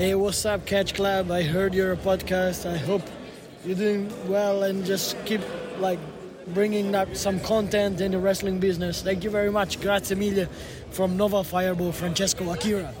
Hey, what's up, Catch Club? I heard your podcast. I hope you're doing well and just keep bringing up some content in the wrestling business. Thank you very much. Grazie mille from Nova Fireball, Francesco Akira.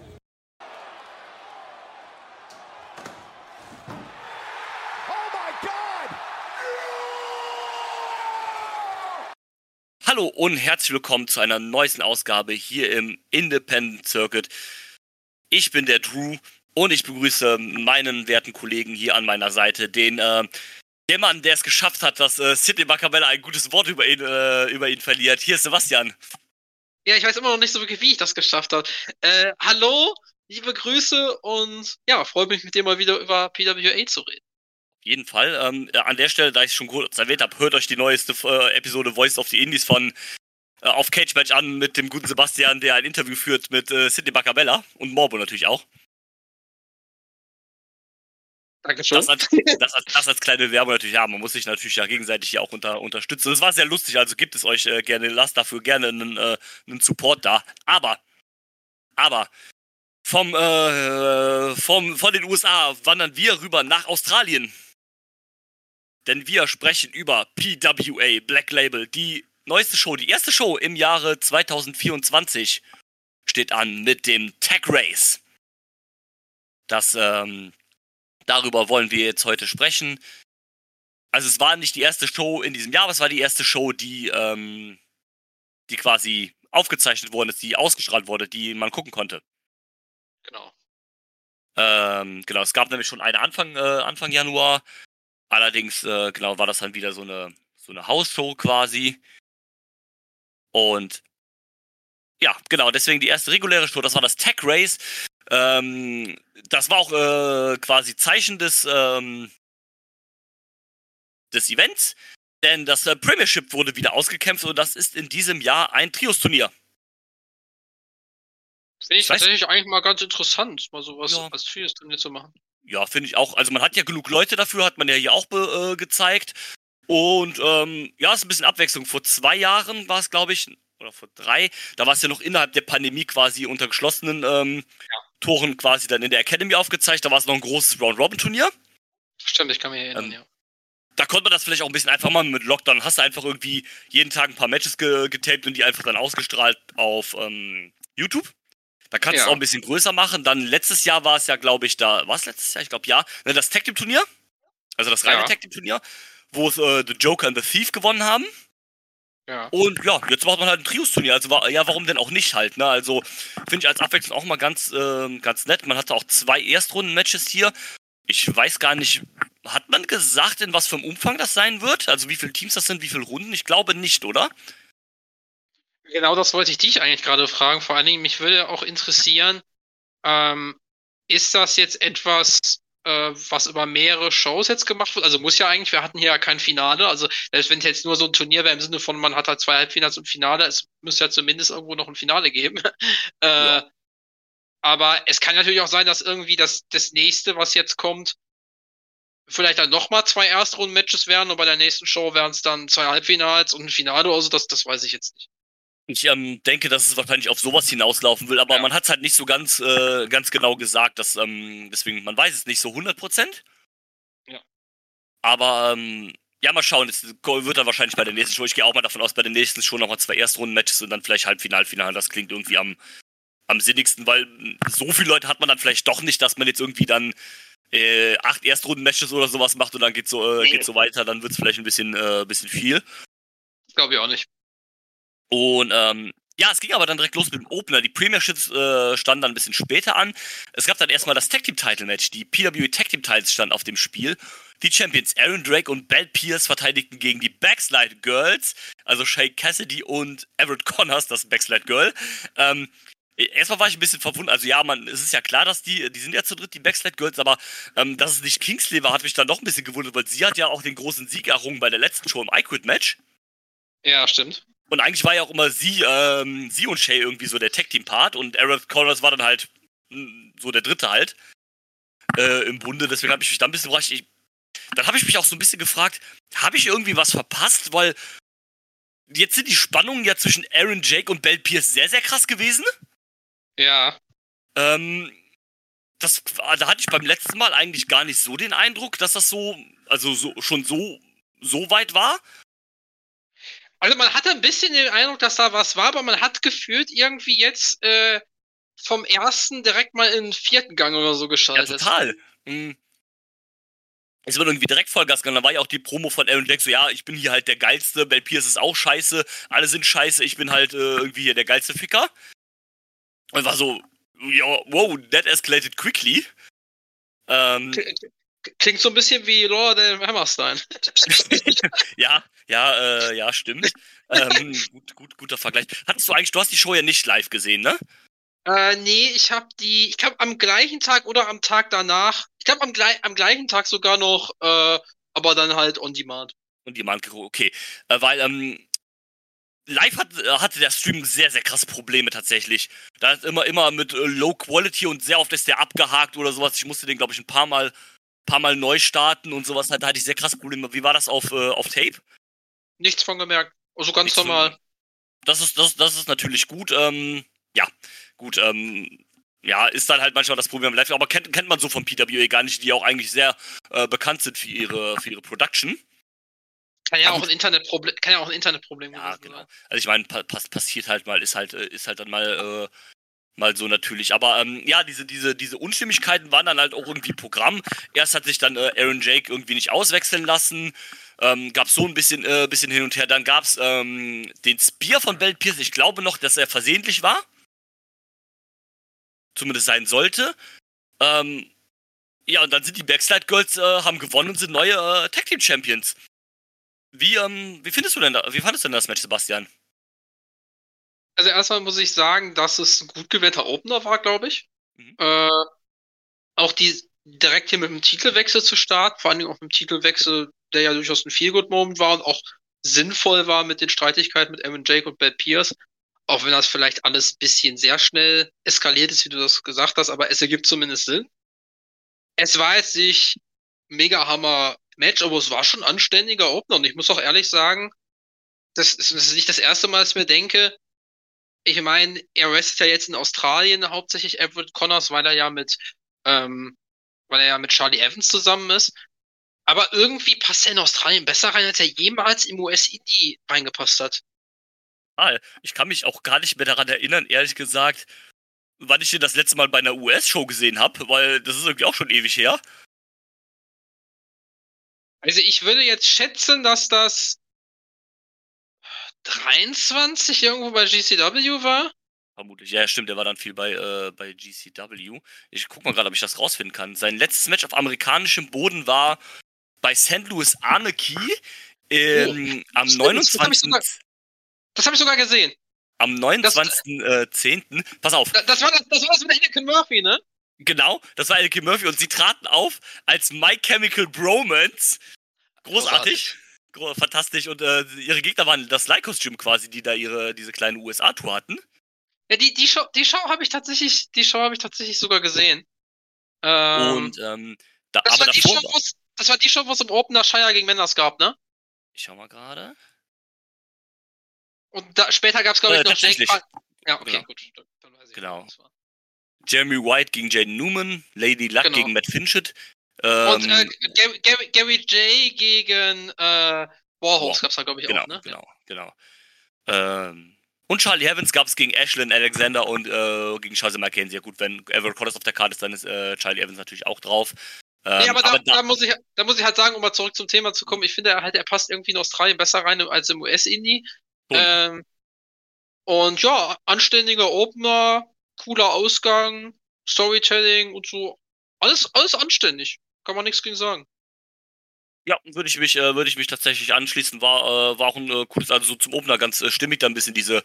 Hallo und herzlich willkommen zu einer neuesten Ausgabe hier im Independent Circuit. Ich bin der Drew und ich begrüße meinen werten Kollegen hier an meiner Seite, der Mann, der es geschafft hat, dass Sidney Macabella ein gutes Wort über ihn verliert. Hier ist Sebastian. Ja, ich weiß immer noch nicht so wirklich, wie ich das geschafft habe. Hallo, liebe Grüße und ja, freue mich mit dir mal wieder über PWA zu reden. Auf jeden Fall. An der Stelle, da ich es schon kurz erwähnt habe, hört euch die neueste Episode Voice of the Indies von auf Cage Match an mit dem guten Sebastian, der ein Interview führt mit Sidney Macabella und Morbo natürlich auch. Dankeschön. Das als kleine Werbung natürlich, ja, man muss sich natürlich ja gegenseitig hier auch unterstützen. Das war sehr lustig, also gibt es euch gerne, lasst dafür gerne einen Support da. Aber von den USA wandern wir rüber nach Australien. Denn wir sprechen über PWA, Black Label, die neueste Show, die erste Show im Jahre 2024 steht an mit dem Tag Race. Darüber wollen wir jetzt heute sprechen. Also es war nicht die erste Show in diesem Jahr, aber es war die erste Show, die quasi aufgezeichnet worden ist, die ausgestrahlt wurde, die man gucken konnte. Genau. Genau, es gab nämlich schon eine Anfang Januar. Allerdings, war das dann wieder so eine Hausshow quasi. Und ja, genau, deswegen die erste reguläre Show, das war das Tag Race. Das war auch quasi Zeichen des Events, denn das Premiership wurde wieder ausgekämpft und das ist in diesem Jahr ein Trios-Turnier. Finde ich tatsächlich eigentlich mal ganz interessant, mal sowas als Trios-Turnier zu machen. Ja, finde ich auch. Also man hat ja genug Leute dafür, hat man ja hier auch gezeigt. Und ja, ist ein bisschen Abwechslung. Vor 2 Jahren war es, glaube ich, oder vor 3, da war es ja noch innerhalb der Pandemie quasi unter geschlossenen Toren quasi dann in der Academy aufgezeigt. Da war es noch ein großes Round-Robin-Turnier. Stimmt, ich kann mich erinnern, ja. Da konnte man das vielleicht auch ein bisschen einfach machen mit Lockdown. Hast du einfach irgendwie jeden Tag ein paar Matches getaped und die einfach dann ausgestrahlt auf YouTube. Da kannst du es auch ein bisschen größer machen. Dann letztes Jahr war es ja, glaube ich, war es letztes Jahr? Ich glaube, ja. Das Tag Team Turnier. Also das reine Tag Team Turnier, wo es The Joker und The Thief gewonnen haben. Ja. Und ja, jetzt macht man halt ein Trios-Turnier. Also warum denn auch nicht halt, ne? Also finde ich als Abwechslung auch mal ganz nett. Man hatte auch 2 Erstrunden-Matches hier. Ich weiß gar nicht, hat man gesagt, in was für einem Umfang das sein wird? Also wie viele Teams das sind, wie viele Runden? Ich glaube nicht, oder? Genau das wollte ich dich eigentlich gerade fragen. Vor allen Dingen, mich würde auch interessieren, ist das jetzt etwas, was über mehrere Shows jetzt gemacht wird? Also muss ja eigentlich, wir hatten hier ja kein Finale. Also selbst wenn es jetzt nur so ein Turnier wäre im Sinne von, man hat halt 2 Halbfinals und Finale, es müsste ja zumindest irgendwo noch ein Finale geben. Ja. Aber es kann natürlich auch sein, dass irgendwie das nächste, was jetzt kommt, vielleicht dann nochmal 2 Erstrunden-Matches wären und bei der nächsten Show wären es dann 2 Halbfinals und ein Finale oder so. Das weiß ich jetzt nicht. Ich denke, dass es wahrscheinlich auf sowas hinauslaufen will, aber man hat es halt nicht so ganz genau gesagt, dass, deswegen, man weiß es nicht so 100%. Ja. Aber, ja, mal schauen, es wird dann wahrscheinlich bei der nächsten Show, ich gehe auch mal davon aus, bei der nächsten Show nochmal 2 Erstrunden-Matches und dann vielleicht Halbfinale, das klingt irgendwie am sinnigsten, weil so viele Leute hat man dann vielleicht doch nicht, dass man jetzt irgendwie dann 8 Erstrunden-Matches oder sowas macht und dann geht so weiter, dann wird es vielleicht ein bisschen viel. Glaube ich auch nicht. Und ja, es ging aber dann direkt los mit dem Opener. Die Premierships standen dann ein bisschen später an. Es gab dann erstmal das Tag Team Title Match. Die PWA Tag Team Titles standen auf dem Spiel. Die Champions Aaron Drake und Belle Pierce verteidigten gegen die Backslide Girls, also Shay Cassidy und Everett Connors, das Backslide Girl. Erstmal war ich ein bisschen verwundert. Also ja, es ist ja klar, dass die sind ja zu dritt, die Backslide Girls, aber dass es nicht Kingsley war, hat mich dann doch ein bisschen gewundert, weil sie hat ja auch den großen Sieg errungen bei der letzten Show im I Quit Match. Ja, stimmt. Und eigentlich war ja auch immer sie und Shay irgendwie so der Tag-Team-Part und Everett Connors war dann halt so der dritte halt im Bunde. Deswegen habe ich mich da ein bisschen überrascht. Dann habe ich mich auch so ein bisschen gefragt, habe ich irgendwie was verpasst? Weil jetzt sind die Spannungen ja zwischen Aaron Jake und Belle Pierce sehr, sehr krass gewesen. Ja. Da hatte ich beim letzten Mal eigentlich gar nicht so den Eindruck, dass das schon so weit war. Also man hatte ein bisschen den Eindruck, dass da was war, aber man hat gefühlt irgendwie jetzt vom ersten direkt mal in den vierten Gang oder so geschaltet. Ja, total. Es wird irgendwie direkt Vollgas gegangen. Da war ja auch die Promo von Aaron Jack so, ja, ich bin hier halt der Geilste, Bell Pierce ist auch scheiße, alle sind scheiße, ich bin halt irgendwie hier der geilste Ficker. Und war so, ja, wow, that escalated quickly. Klingt so ein bisschen wie Lord Hammerstein. ja, stimmt. Guter Vergleich. Du hast die Show ja nicht live gesehen, ne? Nee, ich glaube am gleichen Tag oder am Tag danach, ich glaube am gleichen Tag sogar noch, aber dann halt on demand. On demand, okay. Weil, live hatte der Stream sehr, sehr krasse Probleme tatsächlich. Da ist immer mit Low Quality und sehr oft ist der abgehakt oder sowas. Ich musste den, glaube ich, ein paar Mal neu starten und sowas. Da hatte ich sehr krasse Probleme. Wie war das auf Tape? Nichts von gemerkt. Also ganz normal. Das ist natürlich gut. Ist dann halt manchmal das Problem live. Aber kennt man so von PWA gar nicht, die auch eigentlich sehr bekannt sind für ihre Production. Kann ja auch ein Internetproblem gewesen sein. Genau. Also ich meine, passiert halt mal, ist halt dann mal so natürlich. Aber diese Unstimmigkeiten waren dann halt auch irgendwie Programm. Erst hat sich dann Aaron Jake irgendwie nicht auswechseln lassen. Gab so ein bisschen hin und her. Dann gab's den Spear von Bell Pierce. Ich glaube noch, dass er versehentlich war. Zumindest sein sollte. Und dann sind die Backslide Girls haben gewonnen und sind neue Tag Team Champions. Wie fandest du denn das Match, Sebastian? Also erstmal muss ich sagen, dass es ein gut gewählter Opener war, glaube ich. Auch direkt hier mit dem Titelwechsel zu starten, vor allem auch mit dem Titelwechsel, der ja durchaus ein Feel-Good-Moment war und auch sinnvoll war mit den Streitigkeiten mit Aaron Jake und Bell Pierce. Auch wenn das vielleicht alles ein bisschen sehr schnell eskaliert ist, wie du das gesagt hast, aber es ergibt zumindest Sinn. Es war jetzt nicht mega Hammer Match, aber es war schon ein anständiger Opener und ich muss auch ehrlich sagen, das ist nicht das erste Mal, dass ich mir denke, ich meine, er wrestelt ja jetzt in Australien hauptsächlich Everett Connors, weil er ja mit Charlie Evans zusammen ist. Aber irgendwie passt er in Australien besser rein, als er jemals im US-Indie reingepasst hat. Ich kann mich auch gar nicht mehr daran erinnern, ehrlich gesagt, wann ich den das letzte Mal bei einer US-Show gesehen habe, weil das ist irgendwie auch schon ewig her. Also ich würde jetzt schätzen, dass das 23 irgendwo bei GCW war. Vermutlich. Ja, stimmt, der war dann viel bei GCW. Ich guck mal gerade, ob ich das rausfinden kann. Sein letztes Match auf amerikanischem Boden war bei St. Louis Anarchy am 29. Das habe ich sogar gesehen. Am 29.10. Pass auf. Das war das mit Anakin Murphy, ne? Genau, das war Anakin Murphy und sie traten auf als My Chemical Bromance. Großartig. Fantastisch. Und ihre Gegner waren das Leih-Kostüm quasi, die da diese kleine USA-Tour hatten. Ja, die Show habe ich tatsächlich sogar gesehen. Das war die Show, wo es im Opener Shire gegen Menders gab, ne? Ich schau mal gerade. Und später gab es, glaube ich, noch Jake. Ja, okay, genau. Gut. Dann weiß ich, genau. Was war. Jeremy White gegen Jaden Newman, Lady Luck gegen Matt Finchett. Und Gary J gegen Warhorse gab es da, glaube ich, auch, ne? Genau. Und Charlie Evans gab es gegen Ashlyn Alexander und gegen Charles Mackenzie. Ja gut, wenn Everett Connors auf der Karte ist, dann ist Charlie Evans natürlich auch drauf. Da muss ich halt sagen, um mal zurück zum Thema zu kommen, ich finde er passt irgendwie in Australien besser rein als im US-Indie. Und ja, anständiger Opener, cooler Ausgang, Storytelling und so. Alles anständig. Kann man nichts gegen sagen. Ja, würde ich mich tatsächlich anschließen. War auch ein cooles, also so zum Opener ganz stimmig, da ein bisschen diese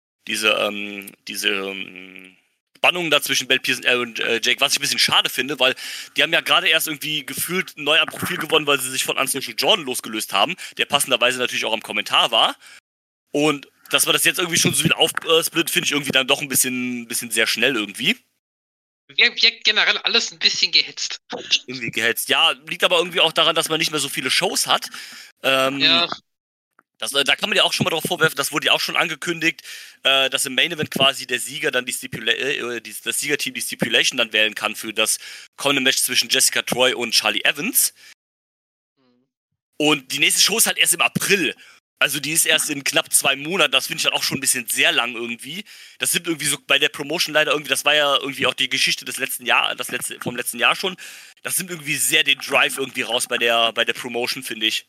Spannung da zwischen Bell Pierce und Aaron Jake, was ich ein bisschen schade finde, weil die haben ja gerade erst irgendwie gefühlt neu am Profil gewonnen, weil sie sich von Unsocial Jordan losgelöst haben, der passenderweise natürlich auch am Kommentar war. Und dass man das jetzt irgendwie schon so wieder aufsplittet, finde ich irgendwie dann doch ein bisschen sehr schnell irgendwie. Wirkt generell alles ein bisschen gehetzt. Irgendwie gehetzt. Ja, liegt aber irgendwie auch daran, dass man nicht mehr so viele Shows hat. Ja. Da kann man ja auch schon mal drauf vorwerfen, das wurde ja auch schon angekündigt, dass im Main Event quasi der Sieger dann das Siegerteam die Stipulation dann wählen kann für das kommende Match zwischen Jessica Troy und Charlie Evans. Und die nächste Show ist halt erst im April. Also die ist erst in knapp 2 Monaten, das finde ich dann auch schon ein bisschen sehr lang irgendwie. Das sind irgendwie so bei der Promotion leider irgendwie, das war ja irgendwie auch die Geschichte des letzten Jahr, vom letzten Jahr schon. Das nimmt irgendwie sehr den Drive irgendwie raus bei der Promotion, finde ich.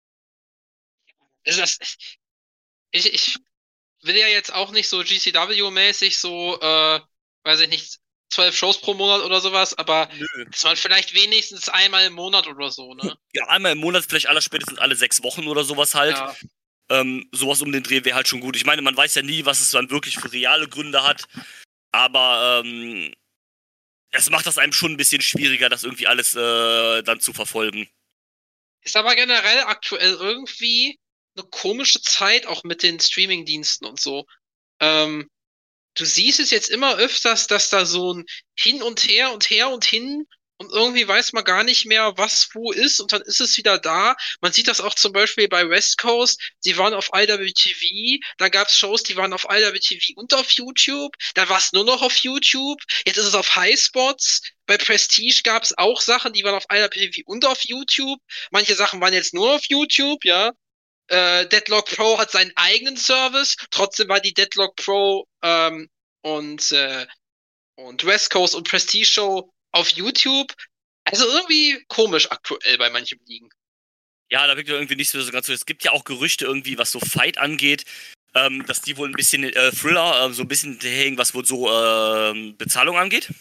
Ich will ja jetzt auch nicht so GCW-mäßig so, weiß ich nicht, 12 Shows pro Monat oder sowas, aber dass man vielleicht wenigstens einmal im Monat oder so, ne? Ja, einmal im Monat, vielleicht allerspätestens alle 6 Wochen oder sowas halt. Ja. Sowas um den Dreh wäre halt schon gut. Ich meine, man weiß ja nie, was es dann wirklich für reale Gründe hat, aber es macht das einem schon ein bisschen schwieriger, das irgendwie alles dann zu verfolgen. Ist aber generell aktuell irgendwie eine komische Zeit, auch mit den Streaming-Diensten und so. Du siehst es jetzt immer öfters, dass da so ein Hin und Her und Her und Hin und irgendwie weiß man gar nicht mehr, was wo ist und dann ist es wieder da. Man sieht das auch zum Beispiel bei West Coast, die waren auf IWTV, da gab es Shows, die waren auf IWTV und auf YouTube, da war es nur noch auf YouTube, jetzt ist es auf Highspots, bei Prestige gab es auch Sachen, die waren auf IWTV und auf YouTube, manche Sachen waren jetzt nur auf YouTube, ja. Deadlock Pro hat seinen eigenen Service, trotzdem war die Deadlock Pro und West Coast und Prestige Show auf YouTube. Also irgendwie komisch aktuell bei manchen Ligen. Ja, da wirkt irgendwie nicht so ganz so. Es gibt ja auch Gerüchte irgendwie, was so Fight angeht, dass die wohl ein bisschen Thriller, so ein bisschen hinterherhängen, was wohl so Bezahlung angeht.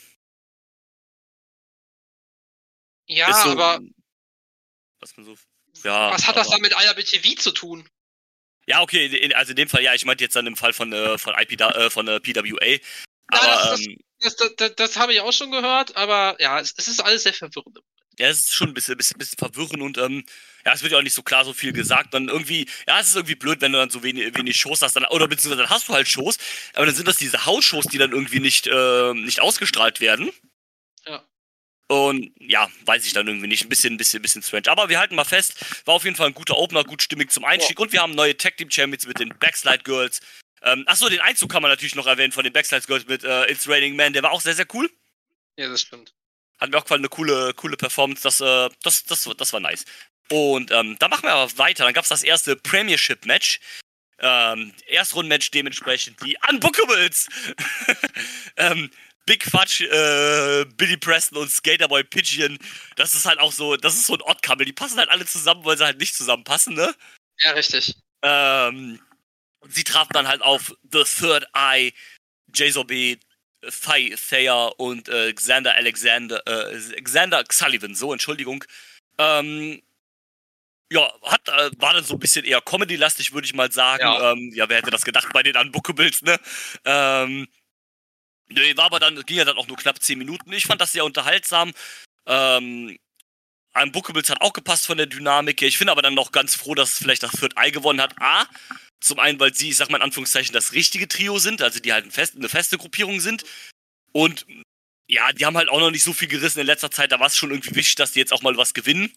Ja, so, aber was man so, ja, was hat das dann mit IWTV zu tun? Ja, okay, also in dem Fall ja, ich meinte jetzt dann im Fall von PWA. Aber das habe ich auch schon gehört, aber ja, es ist alles sehr verwirrend. Ja, es ist schon ein bisschen verwirrend und ja, es wird ja auch nicht so klar so viel gesagt. Dann irgendwie, ja, es ist irgendwie blöd, wenn du dann so wenig Shows hast, oder beziehungsweise dann hast du halt Shows, aber dann sind das diese Hausshows, die dann irgendwie nicht ausgestrahlt werden. Ja. Und ja, weiß ich dann irgendwie nicht. Ein bisschen strange. Aber wir halten mal fest, war auf jeden Fall ein guter Opener, gut stimmig zum Einstieg. Ja. Und wir haben neue Tag Team Champions mit den Backslide Girls. Achso, den Einzug kann man natürlich noch erwähnen von den Backslide Girls mit It's Raining Man. Der war auch sehr, sehr cool. Ja, das stimmt. Hat mir auch gefallen, eine coole Performance. Das war nice. Und da machen wir aber weiter. Dann gab es das erste Premiership-Match. Erstrunden-Match dementsprechend die Unbookables. Big Fudge, Billy Preston und Skaterboy Pigeon. Das ist halt auch so, das ist so ein Odd-Couple. Die passen halt alle zusammen, weil sie halt nicht zusammenpassen, ne? Ja, richtig. Sie trafen dann halt auf The Third Eye, J-Zombie, Thai Thayer und Xander Sullivan, so, Entschuldigung. Ja, war dann so ein bisschen eher Comedy-lastig, würde ich mal sagen. Ja. Wer hätte das gedacht bei den Unbookables, ne? Nee, ging ja dann auch nur knapp 10 Minuten. Ich fand das sehr unterhaltsam. Unbookables hat auch gepasst von der Dynamik her. Ich finde aber dann noch ganz froh, dass es vielleicht das Third Eye gewonnen hat. Zum einen, weil sie, ich sag mal in Anführungszeichen, das richtige Trio sind, also die halt eine feste Gruppierung sind. Und ja, die haben halt auch noch nicht so viel gerissen in letzter Zeit. Da war es schon irgendwie wichtig, dass die jetzt auch mal was gewinnen.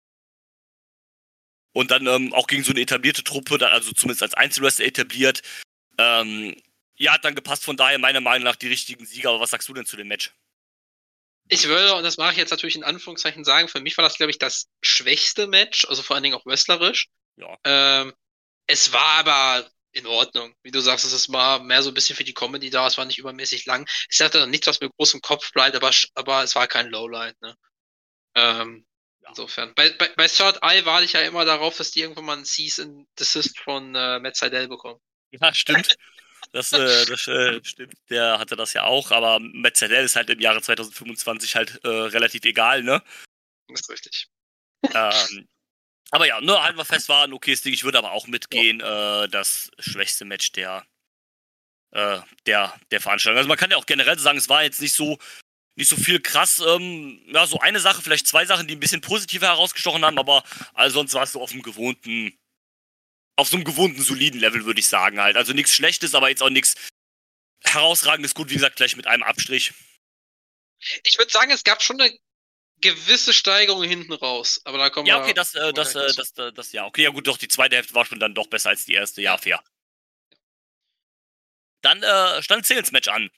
Und dann auch gegen so eine etablierte Truppe, also zumindest als Einzelwrestler etabliert. Ja, hat dann gepasst, von daher meiner Meinung nach die richtigen Sieger. Aber was sagst du denn zu dem Match? Ich würde, und das mache ich jetzt natürlich in Anführungszeichen sagen, für mich war das, glaube ich, das schwächste Match, also vor allen Dingen auch wrestlerisch. Ja. Es war aber in Ordnung. Wie du sagst, es war mehr so ein bisschen für die Comedy da, es war nicht übermäßig lang. Es hatte dann nichts, was mir groß im Kopf bleibt, aber es war kein Lowlight, ne? Insofern. Bei Third Eye warte ich ja immer darauf, dass die irgendwann mal einen Cease and Desist von Matt Sydal bekommen. Ja, stimmt. Das stimmt, der hatte das ja auch, aber Matt Sydal ist halt im Jahre 2025 halt relativ egal, ne? Das ist richtig. Aber ja, nur halten wir fest, war ein okayes Ding. Ich würde aber auch mitgehen, das schwächste Match der Veranstaltung. Also man kann ja auch generell sagen, es war jetzt nicht so viel krass. Ja, so eine Sache, vielleicht 2 Sachen, die ein bisschen positiver herausgestochen haben, aber sonst war es so auf so einem gewohnten, soliden Level, würde ich sagen halt. Also nichts Schlechtes, aber jetzt auch nichts herausragendes. Gut, wie gesagt, gleich mit einem Abstrich. Ich würde sagen, es gab schon eine gewisse Steigerung hinten raus. Aber da kommen Ja, wir. okay, ja, okay, ja gut, doch, die zweite Hälfte war schon dann doch besser als die erste, ja, fair. Dann stand ein Singles-Match an.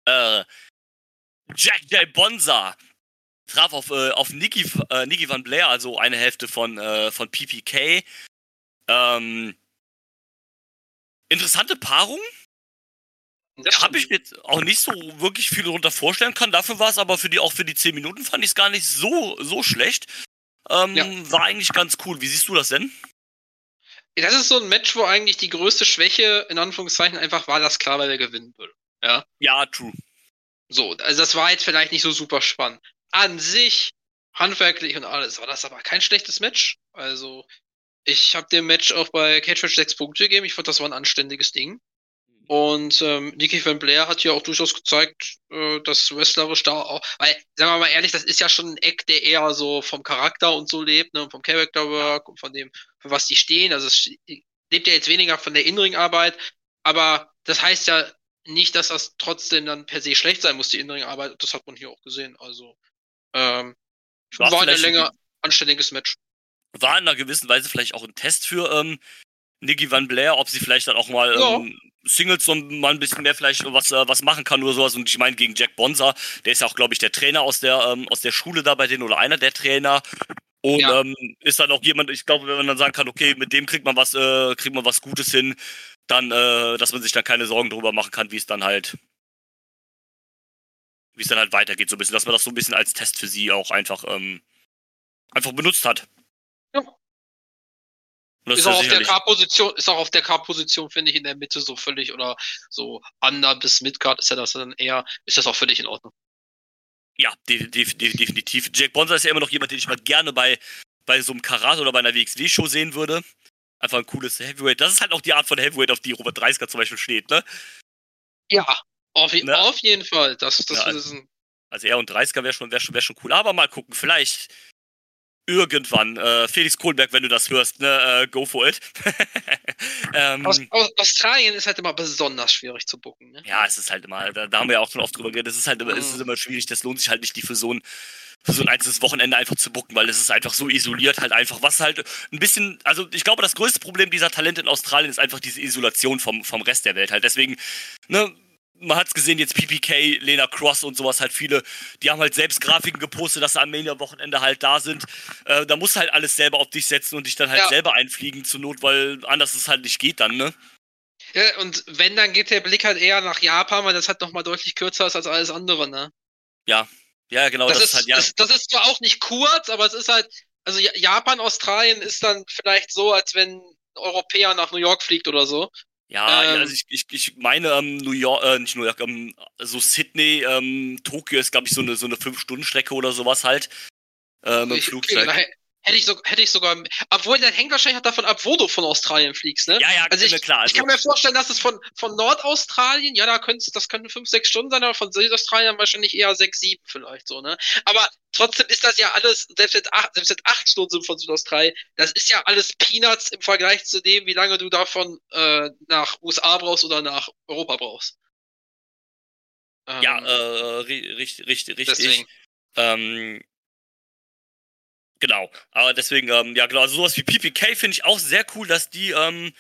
Jack J. Bonza traf auf Nikki Van Blair, also eine Hälfte von PPK. Interessante Paarung. Habe ich mir jetzt auch nicht so wirklich viel darunter vorstellen können. Dafür war es aber für die 10 Minuten fand ich es gar nicht so schlecht. War eigentlich ganz cool. Wie siehst du das denn? Das ist so ein Match, wo eigentlich die größte Schwäche, in Anführungszeichen, einfach war, dass klar war, wer gewinnen würde. Ja? Ja, true. So, also das war jetzt vielleicht nicht so super spannend. An sich, handwerklich und alles, war das aber kein schlechtes Match. Also, ich habe dem Match auch bei Cage Match 6 Punkte gegeben. Ich fand, das war ein anständiges Ding. Und Nikki Van Blair hat ja auch durchaus gezeigt, dass wrestlerisch da auch, weil, sagen wir mal ehrlich, das ist ja schon ein Eck, der eher so vom Charakter und so lebt, ne, und vom Character Work und von dem, für was die stehen. Also es lebt ja jetzt weniger von der In-Ring-Arbeit, aber das heißt ja nicht, dass das trotzdem dann per se schlecht sein muss, die In-Ring-Arbeit. Das hat man hier auch gesehen. Also war eine Länge anständiges Match. War in einer gewissen Weise vielleicht auch ein Test für Nikki Van Blair, ob sie vielleicht dann auch mal Singles so mal ein bisschen mehr vielleicht was machen kann oder sowas. Und ich meine, gegen Jack Bonza, der ist ja auch, glaube ich, der Trainer aus der Schule da bei denen oder einer der Trainer. Und ist dann auch jemand, ich glaube, wenn man dann sagen kann, okay, mit dem kriegt man was Gutes hin, dann, dass man sich dann keine Sorgen darüber machen kann, wie es dann halt weitergeht, so ein bisschen, dass man das so ein bisschen als Test für sie auch einfach benutzt hat. Ja. Ist auch auf der K-Position, finde ich, in der Mitte so völlig oder so Under bis Midcard ist ja das dann eher, ist das auch völlig in Ordnung. Ja, definitiv. Jack Bonza ist ja immer noch jemand, den ich mal gerne bei so einem Karate oder bei einer WXW-Show sehen würde. Einfach ein cooles Heavyweight. Das ist halt auch die Art von Heavyweight, auf die Robert Dreisker zum Beispiel steht, ne? Ja, auf jeden Fall. Das also er und Dreisker wäre schon cool. Aber mal gucken, vielleicht irgendwann, Felix Kohlberg, wenn du das hörst, ne, go for it. Australien ist halt immer besonders schwierig zu booken, ne? Ja, es ist halt immer, da haben wir ja auch schon oft drüber geredet, es ist immer schwierig, das lohnt sich halt nicht, die für so ein einzelnes Wochenende einfach zu booken, weil es ist einfach so isoliert halt einfach, was halt ein bisschen, also ich glaube, das größte Problem dieser Talente in Australien ist einfach diese Isolation vom Rest der Welt halt, deswegen, ne, man hat's gesehen, jetzt PPK, Lena Cross und sowas halt viele, die haben halt selbst Grafiken gepostet, dass sie am Mania-Wochenende halt da sind. Da musst du halt alles selber auf dich setzen und dich dann halt selber einfliegen zur Not, weil anders es halt nicht geht dann, ne? Ja, und wenn, dann geht der Blick halt eher nach Japan, weil das halt nochmal deutlich kürzer ist als alles andere, ne? Ja, genau. Das ist halt, das ist zwar auch nicht kurz, aber es ist halt, also Japan, Australien ist dann vielleicht so, als wenn ein Europäer nach New York fliegt oder so. Ja, also ich meine, nicht New York, so Sydney, Tokio ist, glaube ich, so eine 5-Stunden-Strecke oder sowas halt. Mit dem Flugzeug. Hätte ich sogar, obwohl, das hängt wahrscheinlich auch davon ab, wo du von Australien fliegst, ne? Ja, also klar. Ich kann mir vorstellen, dass es von Nordaustralien, ja, das können 5-6 Stunden sein, aber von Südaustralien wahrscheinlich eher 6-7 vielleicht so, ne? Aber trotzdem ist das ja alles, selbst wenn 8 Stunden sind von Südaustralien, das ist ja alles Peanuts im Vergleich zu dem, wie lange du davon nach USA brauchst oder nach Europa brauchst. Ja, richtig. Deswegen. Genau, aber deswegen, ja genau, also sowas wie PPK finde ich auch sehr cool, dass die, okay,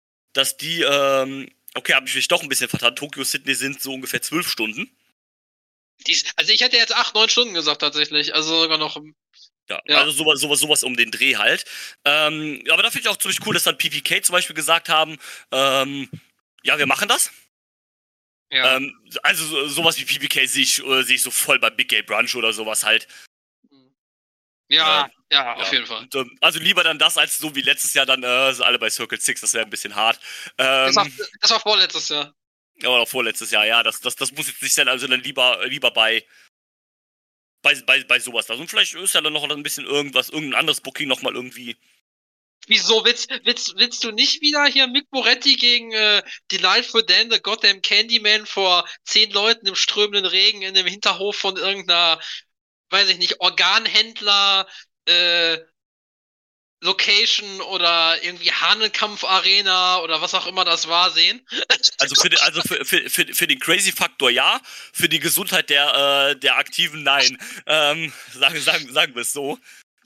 habe ich mich doch ein bisschen vertan, Tokio, Sydney sind so ungefähr 12 Stunden. Also ich hätte jetzt 8-9 Stunden gesagt tatsächlich, also sogar noch. Ja, also sowas um den Dreh halt. Aber da finde ich auch ziemlich cool, dass dann PPK zum Beispiel gesagt haben, ja, wir machen das. Ja. Also sowas wie PPK sehe ich so voll bei Big Gay Brunch oder sowas halt. Ja, auf jeden Fall. Und, also lieber dann das, als so wie letztes Jahr dann alle bei Circle 6, das wäre ein bisschen hart. Das war vorletztes Jahr. Oder auch vorletztes Jahr, ja, das muss jetzt nicht sein, also dann lieber bei sowas da. Und vielleicht ist ja dann noch ein bisschen irgendein anderes Booking nochmal irgendwie. Wieso, willst du nicht wieder hier Mick Moretti gegen Delightful Dan, the Goddamn Candyman vor 10 Leuten im strömenden Regen in dem Hinterhof von irgendeiner, weiß ich nicht, Organhändler, Location oder irgendwie Hahnenkampf-Arena oder was auch immer das war sehen. Also für den Crazy-Faktor ja, für die Gesundheit der Aktiven nein. Sagen wir es so.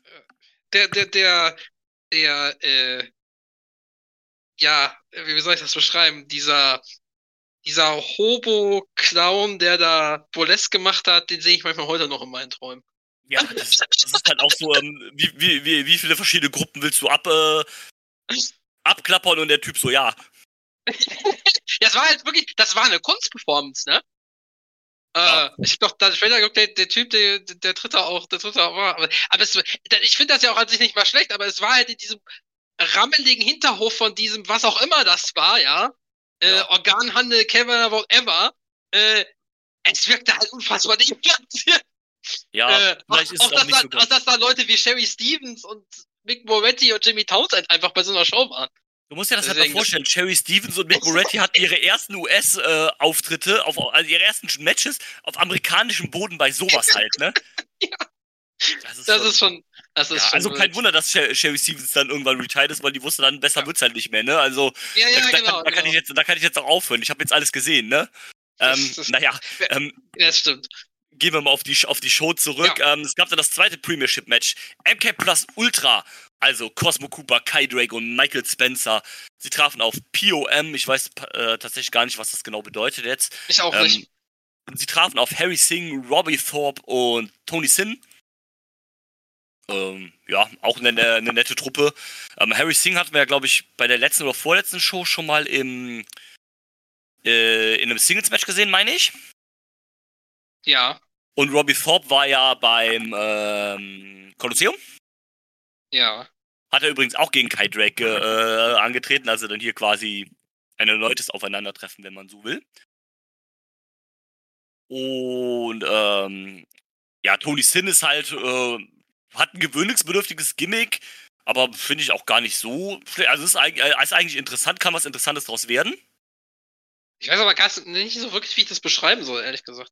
Ja, wie soll ich das beschreiben? Dieser Hobo-Clown, der da Burlesque gemacht hat, den sehe ich manchmal heute noch in meinen Träumen. Ja, das ist halt auch so, wie viele verschiedene Gruppen willst du abklappern und der Typ so, ja. Das war halt wirklich, das war eine Kunstperformance, ne? Ich hab doch da später geguckt, der Typ, der tritt da auch, aber ich finde das ja auch an sich nicht mal schlecht, aber es war halt in diesem rammeligen Hinterhof von diesem, was auch immer das war, ja, Organhandel, Kevin, whatever, es wirkte halt unfassbar deplatziert. Ja, vielleicht ist es auch nicht so gut. Dass da Leute wie Sherry Stevens und Mick Moretti und Jimmy Townsend einfach bei so einer Show waren. Du musst dir das halt mal vorstellen, Sherry Stevens und Mick Moretti hatten ihre ersten US-Auftritte, also ihre ersten Matches auf amerikanischem Boden bei sowas halt, ne? Ja. Das ist schon also kein Wunder, dass Sherry Stevens dann irgendwann retired ist, weil die wusste dann, besser wird's halt nicht mehr, ne? Also, da kann ich jetzt auch aufhören. Ich habe jetzt alles gesehen, ne? Das stimmt. Gehen wir mal auf die Show zurück. Ja. Es gab dann das zweite Premiership-Match. MK Plus Ultra, also Cosmo Cooper, Kai Drake und Michael Spencer. Sie trafen auf POM. Ich weiß tatsächlich gar nicht, was das genau bedeutet jetzt. Ich auch nicht. Sie trafen auf Harry Singh, Robbie Thorpe und Tony Sin. Auch eine nette Truppe. Harry Singh hatten wir ja, glaube ich, bei der letzten oder vorletzten Show schon mal in einem Singles-Match gesehen, meine ich. Ja. Und Robbie Thorpe war ja beim Kolosseum. Ja. Hat er übrigens auch gegen Kai Drake angetreten, also dann hier quasi ein erneutes Aufeinandertreffen, wenn man so will. Und Tony Sin ist halt, hat ein gewöhnungsbedürftiges Gimmick, aber finde ich auch gar nicht so. Also ist eigentlich interessant, kann was Interessantes draus werden. Ich weiß aber gar nicht so wirklich, wie ich das beschreiben soll, ehrlich gesagt.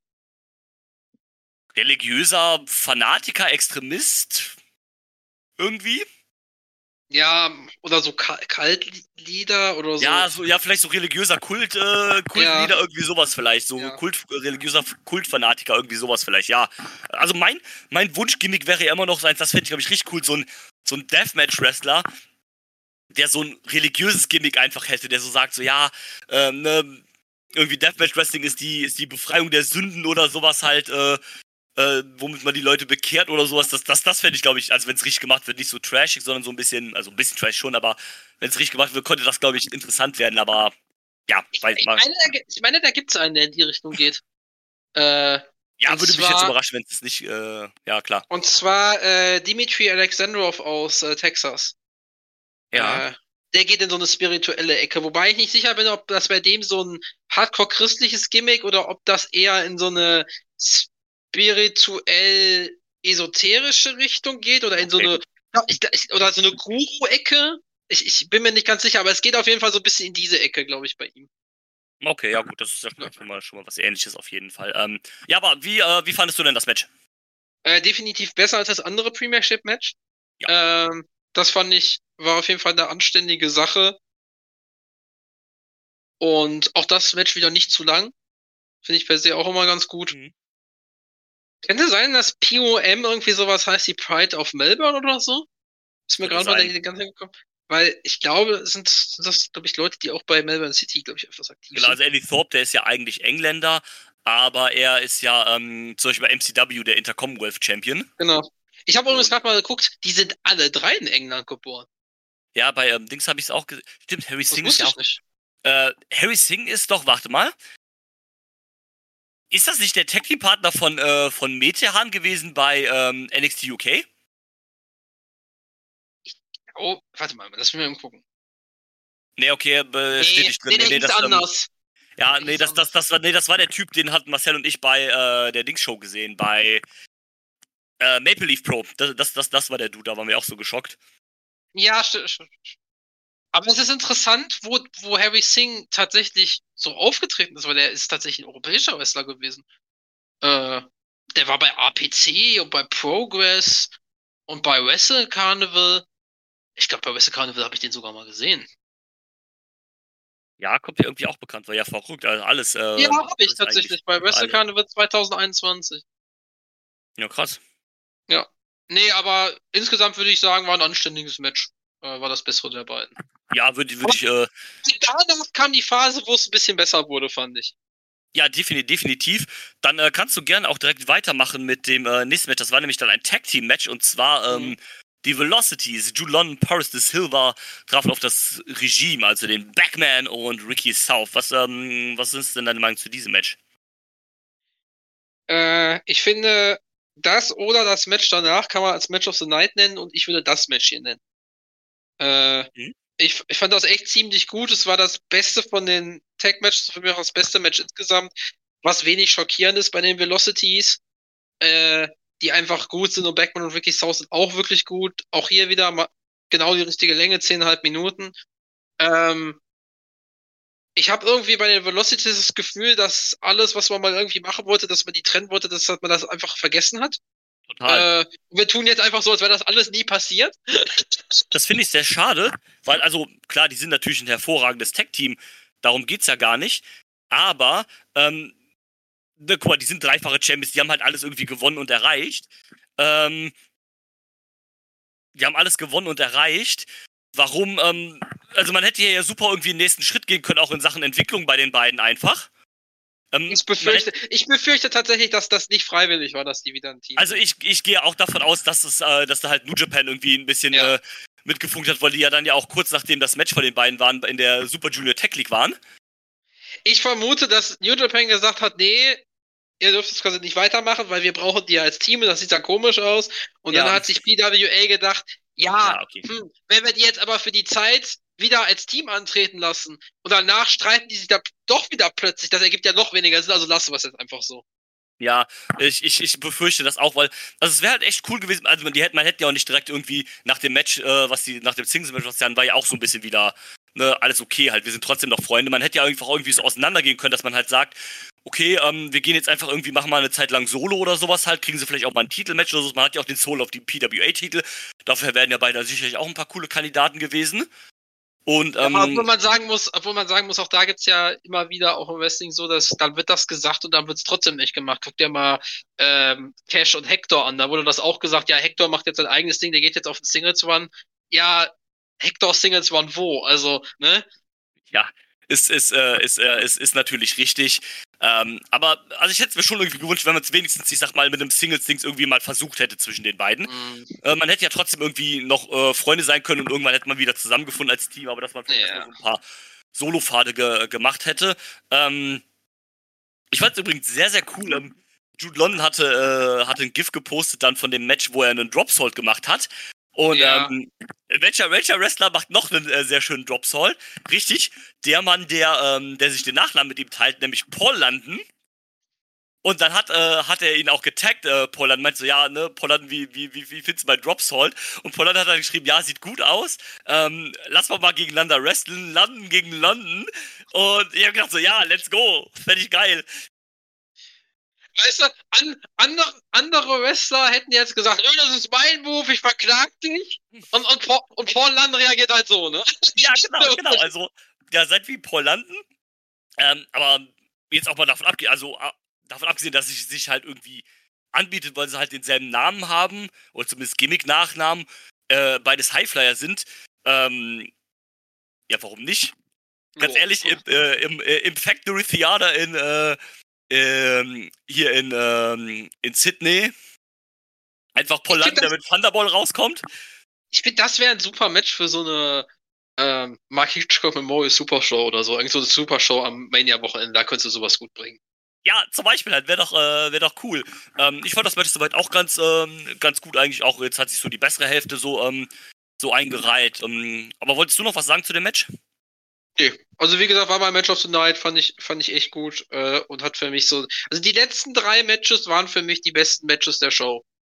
Religiöser Fanatiker, Extremist, irgendwie. Ja, oder so Kaltlieder oder so. Ja, vielleicht so religiöser Kultlieder, irgendwie sowas vielleicht. So religiöser Kultfanatiker, irgendwie sowas vielleicht, ja. Also mein Wunschgimmick wäre ja immer noch, das fände ich, glaube ich, richtig cool, so ein Deathmatch-Wrestler, der so ein religiöses Gimmick einfach hätte, der so sagt, so ja, irgendwie Deathmatch-Wrestling ist die Befreiung der Sünden oder sowas halt, womit man die Leute bekehrt oder sowas, das fände ich, glaube ich, also wenn es richtig gemacht wird, nicht so trashig, sondern so ein bisschen trash schon, aber wenn es richtig gemacht wird, könnte das, glaube ich, interessant werden, aber ja. Ich meine, da gibt es einen, der in die Richtung geht. Würde mich jetzt überraschen, wenn es nicht, ja, klar. Und zwar Dimitri Alexandrov aus Texas. Ja. Der geht in so eine spirituelle Ecke, wobei ich nicht sicher bin, ob das bei dem so ein hardcore-christliches Gimmick oder ob das eher in so eine spirituell esoterische Richtung geht oder in so eine oder so eine Guru-Ecke. Ich bin mir nicht ganz sicher, aber es geht auf jeden Fall so ein bisschen in diese Ecke, glaube ich, bei ihm. Okay, ja gut, das ist ja schon mal was Ähnliches auf jeden Fall. Aber wie fandest du denn das Match? Definitiv besser als das andere Premiership-Match. Ja. Das fand ich, war auf jeden Fall eine anständige Sache. Und auch das Match wieder nicht zu lang. Finde ich per se auch immer ganz gut. Mhm. Könnte sein, dass POM irgendwie sowas heißt wie Pride of Melbourne oder so? Ist mir gerade mal die ganze Zeit gekommen. Weil ich glaube, sind das, glaube ich, Leute, die auch bei Melbourne City, glaube ich, öfters aktiv sind. Genau, also Eddie Thorpe, der ist ja eigentlich Engländer, aber er ist ja zum Beispiel bei MCW der Intercommonwealth Champion. Genau. Ich habe übrigens gerade mal geguckt, die sind alle drei in England geboren. Ja, bei Dings habe ich es auch gesehen. Stimmt, Harry Singh ist ja auch nicht. Harry Singh ist doch, warte mal. Ist das nicht der Tag-Team-Partner von Metehan gewesen bei NXT UK? Oh, warte mal, lass mich mal gucken. Nee, okay, steht nicht drin. Nee, das ist anders. Das war der Typ, den hatten Marcel und ich bei der Dings-Show gesehen, bei Maple Leaf Pro. Das war der Dude, da waren wir auch so geschockt. Ja, stimmt. Aber es ist interessant, wo Harry Singh tatsächlich so aufgetreten ist, weil der ist tatsächlich ein europäischer Wrestler gewesen. Der war bei APC und bei Progress und bei Wrestle Carnival. Ich glaube, bei Wrestle Carnival habe ich den sogar mal gesehen. Ja, kommt mir irgendwie auch bekannt, war ja verrückt. Also alles. Ja, habe ich tatsächlich bei Wrestle Carnival 2021. Ja, krass. Ja. Nee, aber insgesamt würde ich sagen, war ein anständiges Match. War das bessere der beiden. Ja, würde ich. Danach kam die Phase, wo es ein bisschen besser wurde, fand ich. Ja, definitiv. Dann kannst du gerne auch direkt weitermachen mit dem nächsten Match. Das war nämlich dann ein Tag-Team-Match und zwar die Velocities. Jude London, Paris de Silva trafen auf das Regime, also den Backman und Ricky South. Was ist denn deine Meinung zu diesem Match? Ich finde, das oder das Match danach kann man als Match of the Night nennen und ich würde das Match hier nennen. Ich fand das echt ziemlich gut. Es war das Beste von den Tag-Matches, für mich auch das beste Match insgesamt, was wenig schockierend ist bei den Velocities, die einfach gut sind und Backman und Ricky South sind auch wirklich gut. Auch hier wieder genau die richtige Länge, 10,5 Minuten. Ich habe irgendwie bei den Velocities das Gefühl, dass alles, was man mal irgendwie machen wollte, dass man die trennen wollte, dass man das einfach vergessen hat. Total. Wir tun jetzt einfach so, als wäre das alles nie passiert. Das finde ich sehr schade, weil, also, klar, die sind natürlich ein hervorragendes Tag-Team, darum geht's ja gar nicht, aber, guck mal, die sind dreifache Champions, die haben halt alles irgendwie gewonnen und erreicht. Die haben alles gewonnen und erreicht. Warum, also man hätte hier ja super irgendwie den nächsten Schritt gehen können, auch in Sachen Entwicklung bei den beiden einfach. Ich befürchte tatsächlich, dass das nicht freiwillig war, dass die wieder ein Team. Also ich gehe auch davon aus, dass da halt New Japan irgendwie ein bisschen mitgefunkt hat, weil die ja dann ja auch kurz nachdem das Match von den beiden waren, in der Super Junior Tech League waren. Ich vermute, dass New Japan gesagt hat, nee, ihr dürft das quasi nicht weitermachen, weil wir brauchen die als Team und das sieht ja komisch aus. Und dann hat sich PWA gedacht, okay. Wenn wir die jetzt aber für die Zeit wieder als Team antreten lassen und danach streiten die sich da doch wieder plötzlich, das ergibt ja noch weniger Sinn, also lassen wir es jetzt einfach so. Ja, ich befürchte das auch, weil, also es wäre halt echt cool gewesen, also man hätte ja auch nicht direkt irgendwie nach dem Match, nach dem Singles-Match, was dann war ja auch so ein bisschen wieder, ne, alles okay halt, wir sind trotzdem noch Freunde, man hätte ja einfach irgendwie so auseinandergehen können, dass man halt sagt, okay, wir gehen jetzt einfach irgendwie, machen mal eine Zeit lang Solo oder sowas halt, kriegen sie vielleicht auch mal ein Titelmatch oder so, man hat ja auch den Solo auf die PWA-Titel, dafür wären ja beide sicherlich auch ein paar coole Kandidaten gewesen. Und, obwohl man sagen muss, auch da gibt's ja immer wieder auch im Wrestling so, dass dann wird das gesagt und dann wird's trotzdem nicht gemacht. Guck dir mal Cash und Hector an, da wurde das auch gesagt, ja, Hector macht jetzt sein eigenes Ding, der geht jetzt auf den Singles Run. Ja, Hector Singles Run wo? Also, ne? Ja, ist natürlich richtig. Aber also ich hätte es mir schon irgendwie gewünscht, wenn man es wenigstens, ich sag mal, mit einem Singles-Dings irgendwie mal versucht hätte zwischen den beiden. Man hätte ja trotzdem irgendwie noch Freunde sein können und irgendwann hätte man wieder zusammengefunden als Team, aber dass man vielleicht so ein paar Solo-Pfade gemacht hätte. Ich fand es übrigens sehr, sehr cool. Jude London hatte ein GIF gepostet dann von dem Match, wo er einen Dropsalt gemacht hat. Und welcher Wrestler macht noch einen sehr schönen Dropsalt? Richtig, der Mann, der sich den Nachnamen mit ihm teilt, nämlich Paul London. Und dann hat er ihn auch getaggt, Paul London, meint so, ja, ne, Paul London, wie findest du mein Dropsalt? Und Paul London hat dann geschrieben, ja, sieht gut aus, lass mal gegeneinander wrestlen, London gegen London. Und ich hab gedacht so, ja, let's go, fänd ich geil. Weißt du, andere Wrestler hätten jetzt gesagt, das ist mein Move, ich verklag dich. Und Paul London reagiert halt so, ne? Ja, genau. Also, ja, seid wie Paul London. Aber jetzt auch mal davon abgesehen, dass es sich halt irgendwie anbietet, weil sie halt denselben Namen haben, oder zumindest Gimmick-Nachnamen, beides Highflyer sind. Ja, warum nicht? Ganz ehrlich, im Factory Theater hier in Sydney einfach Paul London, der mit Thunderball rauskommt. Ich finde, das wäre ein super Match für so eine Mark Hitchcock Memorial Super Show oder so. Irgend so eine Super Show am Mania-Wochenende, da könntest du sowas gut bringen. Ja, zum Beispiel halt, wäre doch cool. Ich fand das Match soweit auch ganz gut eigentlich. Auch jetzt hat sich so die bessere Hälfte so eingereiht. Aber wolltest du noch was sagen zu dem Match? Nee, also wie gesagt, war mein Match of the Night, fand ich echt gut und hat für mich so, also die letzten 3 Matches waren für mich die besten Matches der Show.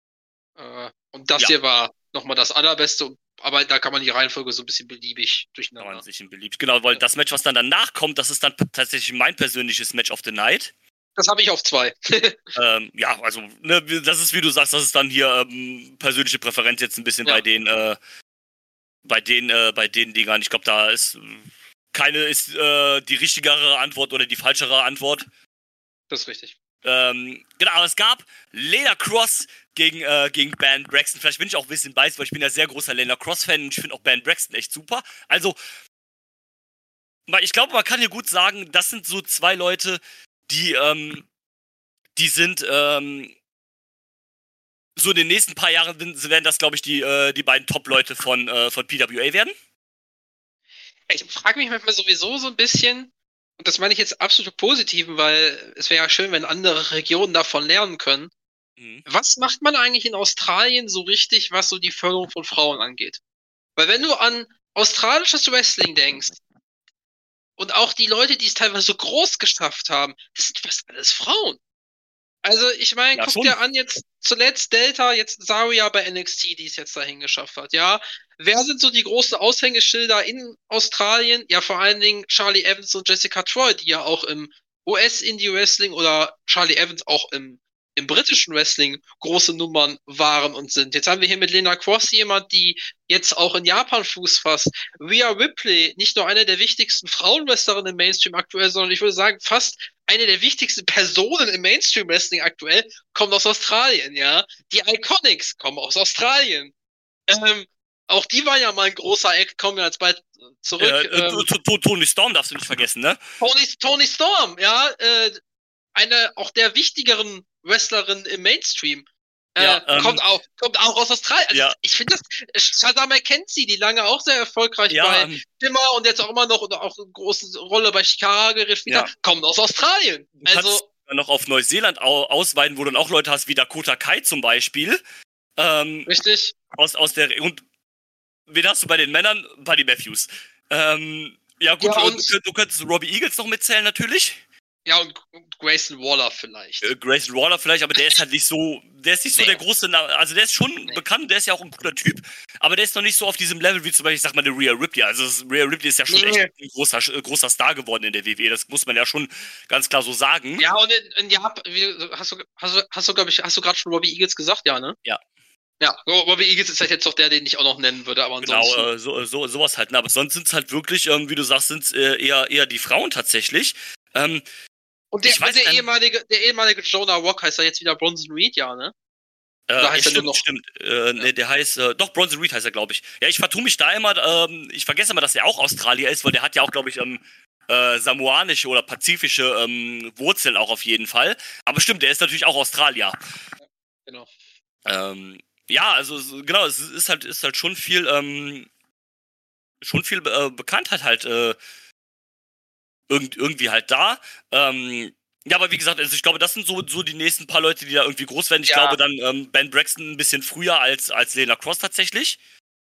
Und das hier war nochmal das allerbeste, aber da kann man die Reihenfolge so ein bisschen beliebig durcheinander. Kann man sich beliebig, genau, weil das Match, was dann danach kommt, das ist dann tatsächlich mein persönliches Match of the Night. Das habe ich auf 2. Ja, also, ne, das ist, wie du sagst, das ist dann hier persönliche Präferenz jetzt ein bisschen bei den bei den Dingern. Ich glaube, da ist keine ist die richtigere Antwort oder die falschere Antwort. Das ist richtig. Genau, aber es gab Layla Cross gegen Ben Braxton. Vielleicht bin ich auch ein bisschen biased, weil ich bin ja sehr großer Layla Cross-Fan und ich finde auch Ben Braxton echt super. Also, ich glaube, man kann hier gut sagen, das sind so zwei Leute, die sind so in den nächsten paar Jahren werden das, glaube ich, die beiden Top-Leute von PWA werden. Ich frage mich manchmal sowieso so ein bisschen, und das meine ich jetzt absolut positiven, weil es wäre ja schön, wenn andere Regionen davon lernen können. Was macht man eigentlich in Australien so richtig, was so die Förderung von Frauen angeht? Weil wenn du an australisches Wrestling denkst und auch die Leute, die es teilweise so groß geschafft haben, das sind fast alles Frauen. Also ich meine, guck dir an, jetzt zuletzt Delta, jetzt Zarya bei NXT, die es jetzt dahin geschafft hat, ja. Wer sind so die großen Aushängeschilder in Australien? Ja, vor allen Dingen Charlie Evans und Jessica Troy, die ja auch im US-Indie-Wrestling oder Charlie Evans auch im britischen Wrestling große Nummern waren und sind. Jetzt haben wir hier mit Lena Cross jemand, die jetzt auch in Japan Fuß fasst. Rhea Ripley, nicht nur eine der wichtigsten Frauenwrestlerinnen im Mainstream aktuell, sondern ich würde sagen, fast eine der wichtigsten Personen im Mainstream-Wrestling aktuell, kommt aus Australien, ja. Die Iconics kommen aus Australien. Auch die war ja mal ein großer Act, kommen wir jetzt bald zurück. Tony Storm darfst du nicht vergessen, ne? Tony Storm, ja. Eine auch der wichtigeren Wrestlerin im Mainstream. Kommt auch aus Australien. Also ich finde das, Shazam McKenzie, die lange auch sehr erfolgreich bei Shimmer und jetzt auch immer noch oder auch eine große Rolle bei Chicago gespielt hat, kommt aus Australien. Also noch auf Neuseeland ausweiten, wo du dann auch Leute hast wie Dakota Kai zum Beispiel. Richtig. Aus der und wen hast du bei den Männern? Buddy Matthews. Ja gut, du könntest Robbie Eagles noch mitzählen natürlich. Ja, und Grayson Waller vielleicht. Grayson Waller vielleicht, aber der ist halt nicht so, der große, also der ist schon bekannt, der ist ja auch ein cooler Typ, aber der ist noch nicht so auf diesem Level wie zum Beispiel, ich sag mal, der Rhea Ripley. Also Rhea Ripley ist ja schon echt ein großer Star geworden in der WWE, das muss man ja schon ganz klar so sagen. Ja, und in Japan, hast du gerade schon Robbie Eagles gesagt, ja, ne? Ja. Ja, Robbie Eagles ist halt jetzt doch der, den ich auch noch nennen würde, aber ansonsten. Genau, sowas halt, aber sonst sind es halt wirklich, wie du sagst, sind es eher die Frauen tatsächlich. Und der ehemalige Jonah Rock heißt ja jetzt wieder Bronson Reed, ja, ne? Oder heißt stimmt. Nee, der heißt, doch, Bronson Reed heißt er, glaube ich. Ja, ich vertue mich da immer, ich vergesse immer, dass er auch Australier ist, weil der hat ja auch, glaube ich, samoanische oder pazifische Wurzeln auch auf jeden Fall. Aber stimmt, der ist natürlich auch Australier. Genau. Ja, also genau, es ist halt schon viel Bekanntheit halt irgendwie halt da. Ja, aber wie gesagt, also ich glaube, das sind so die nächsten paar Leute, die da irgendwie groß werden. Ich glaube dann Ben Braxton ein bisschen früher als Lena Cross tatsächlich.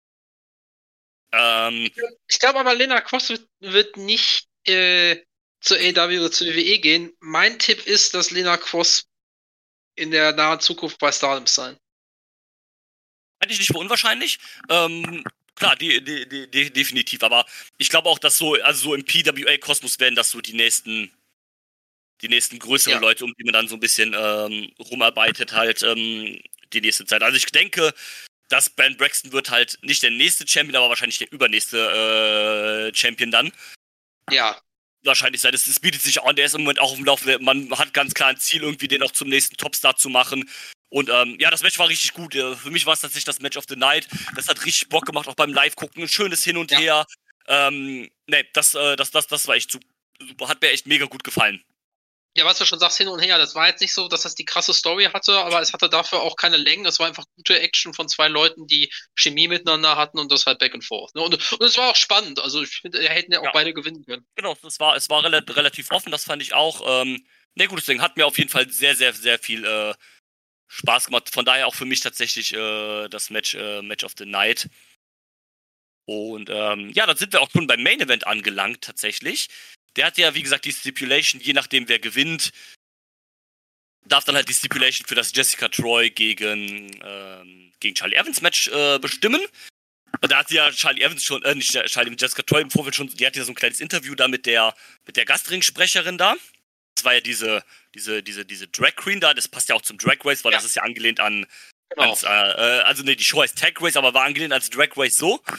Ich glaube aber, Lena Cross wird nicht zur AEW oder zur WWE gehen. Mein Tipp ist, dass Lena Cross in der nahen Zukunft bei Stardom sein. Halte ich nicht für unwahrscheinlich. Klar, definitiv, aber ich glaube auch, dass so im PWA-Kosmos werden das so die nächsten größeren Leute, um die man dann so ein bisschen rumarbeitet halt die nächste Zeit. Also ich denke, dass Ben Braxton wird halt nicht der nächste Champion, aber wahrscheinlich der übernächste Champion dann. Ja. Wahrscheinlich sein. Das bietet sich an, der ist im Moment auch im Laufe, man hat ganz klar ein Ziel, irgendwie den auch zum nächsten Topstar zu machen. Und ja, das Match war richtig gut. Für mich war es tatsächlich das Match of the Night. Das hat richtig Bock gemacht, auch beim Live-Gucken. Ein schönes Hin und Her. Das war echt super. Hat mir echt mega gut gefallen. Ja, was du schon sagst, hin und her. Das war jetzt nicht so, dass das die krasse Story hatte, aber es hatte dafür auch keine Längen. Es war einfach gute Action von zwei Leuten, die Chemie miteinander hatten und das halt back and forth. Ne? Und es war auch spannend. Also ich finde, hätten ja auch beide gewinnen können. Genau, es war relativ offen, das fand ich auch. Gut, deswegen hat mir auf jeden Fall sehr, sehr, sehr viel Spaß gemacht. Von daher auch für mich tatsächlich das Match of the Night. Und dann sind wir auch schon beim Main Event angelangt tatsächlich. Der hat ja, wie gesagt, die Stipulation, je nachdem wer gewinnt, darf dann halt die Stipulation für das Jessica Troy gegen Charlie Evans Match bestimmen. Und da hat ja Charlie Evans schon, Jessica Troy im Vorfeld schon, die hat ja so ein kleines Interview da mit der Gastringsprecherin da. Das war ja diese Drag Queen da, das passt ja auch zum Drag Race, weil das ist ja angelehnt an, die Show heißt Tag Race, aber war angelehnt als Drag Race so.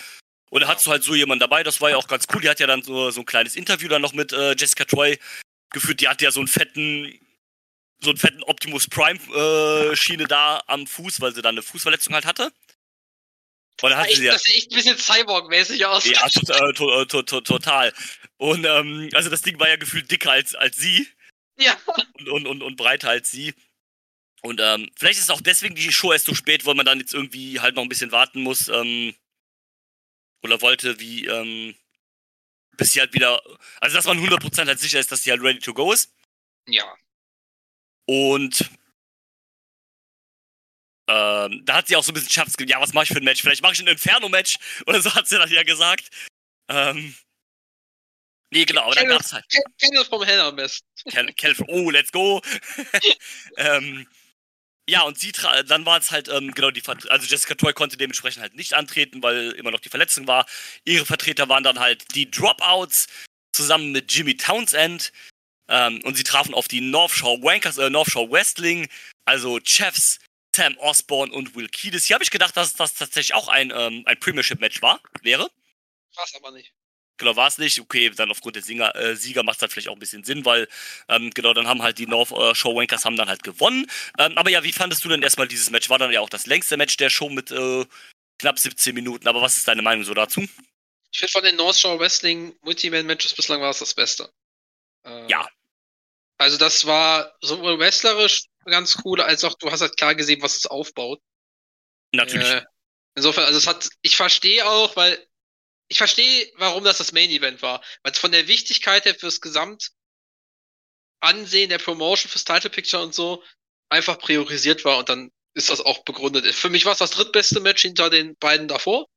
Und da hattest du halt so jemanden dabei, das war ja auch ganz cool. Die hat ja dann so ein kleines Interview dann noch mit Jessica Troy geführt. Die hatte ja so einen fetten Optimus Prime Schiene da am Fuß, weil sie dann eine Fußverletzung halt hatte. Und dann hatte sie das sieht echt ein bisschen Cyborg-mäßig aus. Ja, total. Und also das Ding war ja gefühlt dicker als sie. Ja. Und breiter als sie. Und vielleicht ist es auch deswegen die Show erst so spät, weil man dann jetzt irgendwie halt noch ein bisschen warten muss. Oder wollte, bis sie halt wieder. Also, dass man 100% halt sicher ist, dass sie halt ready to go ist. Ja. Und da hat sie auch so ein bisschen Schaffs ja, was mache ich für ein Match? Vielleicht mache ich ein Inferno-Match oder so, hat sie dann ja gesagt. Nee, genau, aber dann gab's halt. Kennel vom Hell am besten. Oh, let's go! Ja, und dann war es halt, genau, also Jessica Troy konnte dementsprechend halt nicht antreten, weil immer noch die Verletzung war. Ihre Vertreter waren dann halt die Dropouts zusammen mit Jimmy Townsend. Und sie trafen auf die North Shore Wrestling, also Chefs, Sam Osborne und Will Kiedis. Hier habe ich gedacht, dass das tatsächlich auch ein Premiership-Match wäre. War's aber nicht. Genau, war es nicht. Okay, dann aufgrund der Sieger macht es halt vielleicht auch ein bisschen Sinn, weil genau, dann haben halt die North Shore Wankers haben dann halt gewonnen. Aber ja, wie fandest du denn erstmal dieses Match? War dann ja auch das längste Match der Show mit knapp 17 Minuten. Aber was ist deine Meinung so dazu? Ich finde, von den North Shore Wrestling Multiman-Matches bislang war es das Beste. Ja. Also das war sowohl wrestlerisch ganz cool, als auch du hast halt klar gesehen, was es aufbaut. Natürlich. Insofern, also ich verstehe, warum das Main Event war. Weil es von der Wichtigkeit her fürs Gesamtansehen der Promotion, fürs Title Picture und so einfach priorisiert war und dann ist das auch begründet. Für mich war es das drittbeste Match hinter den beiden davor.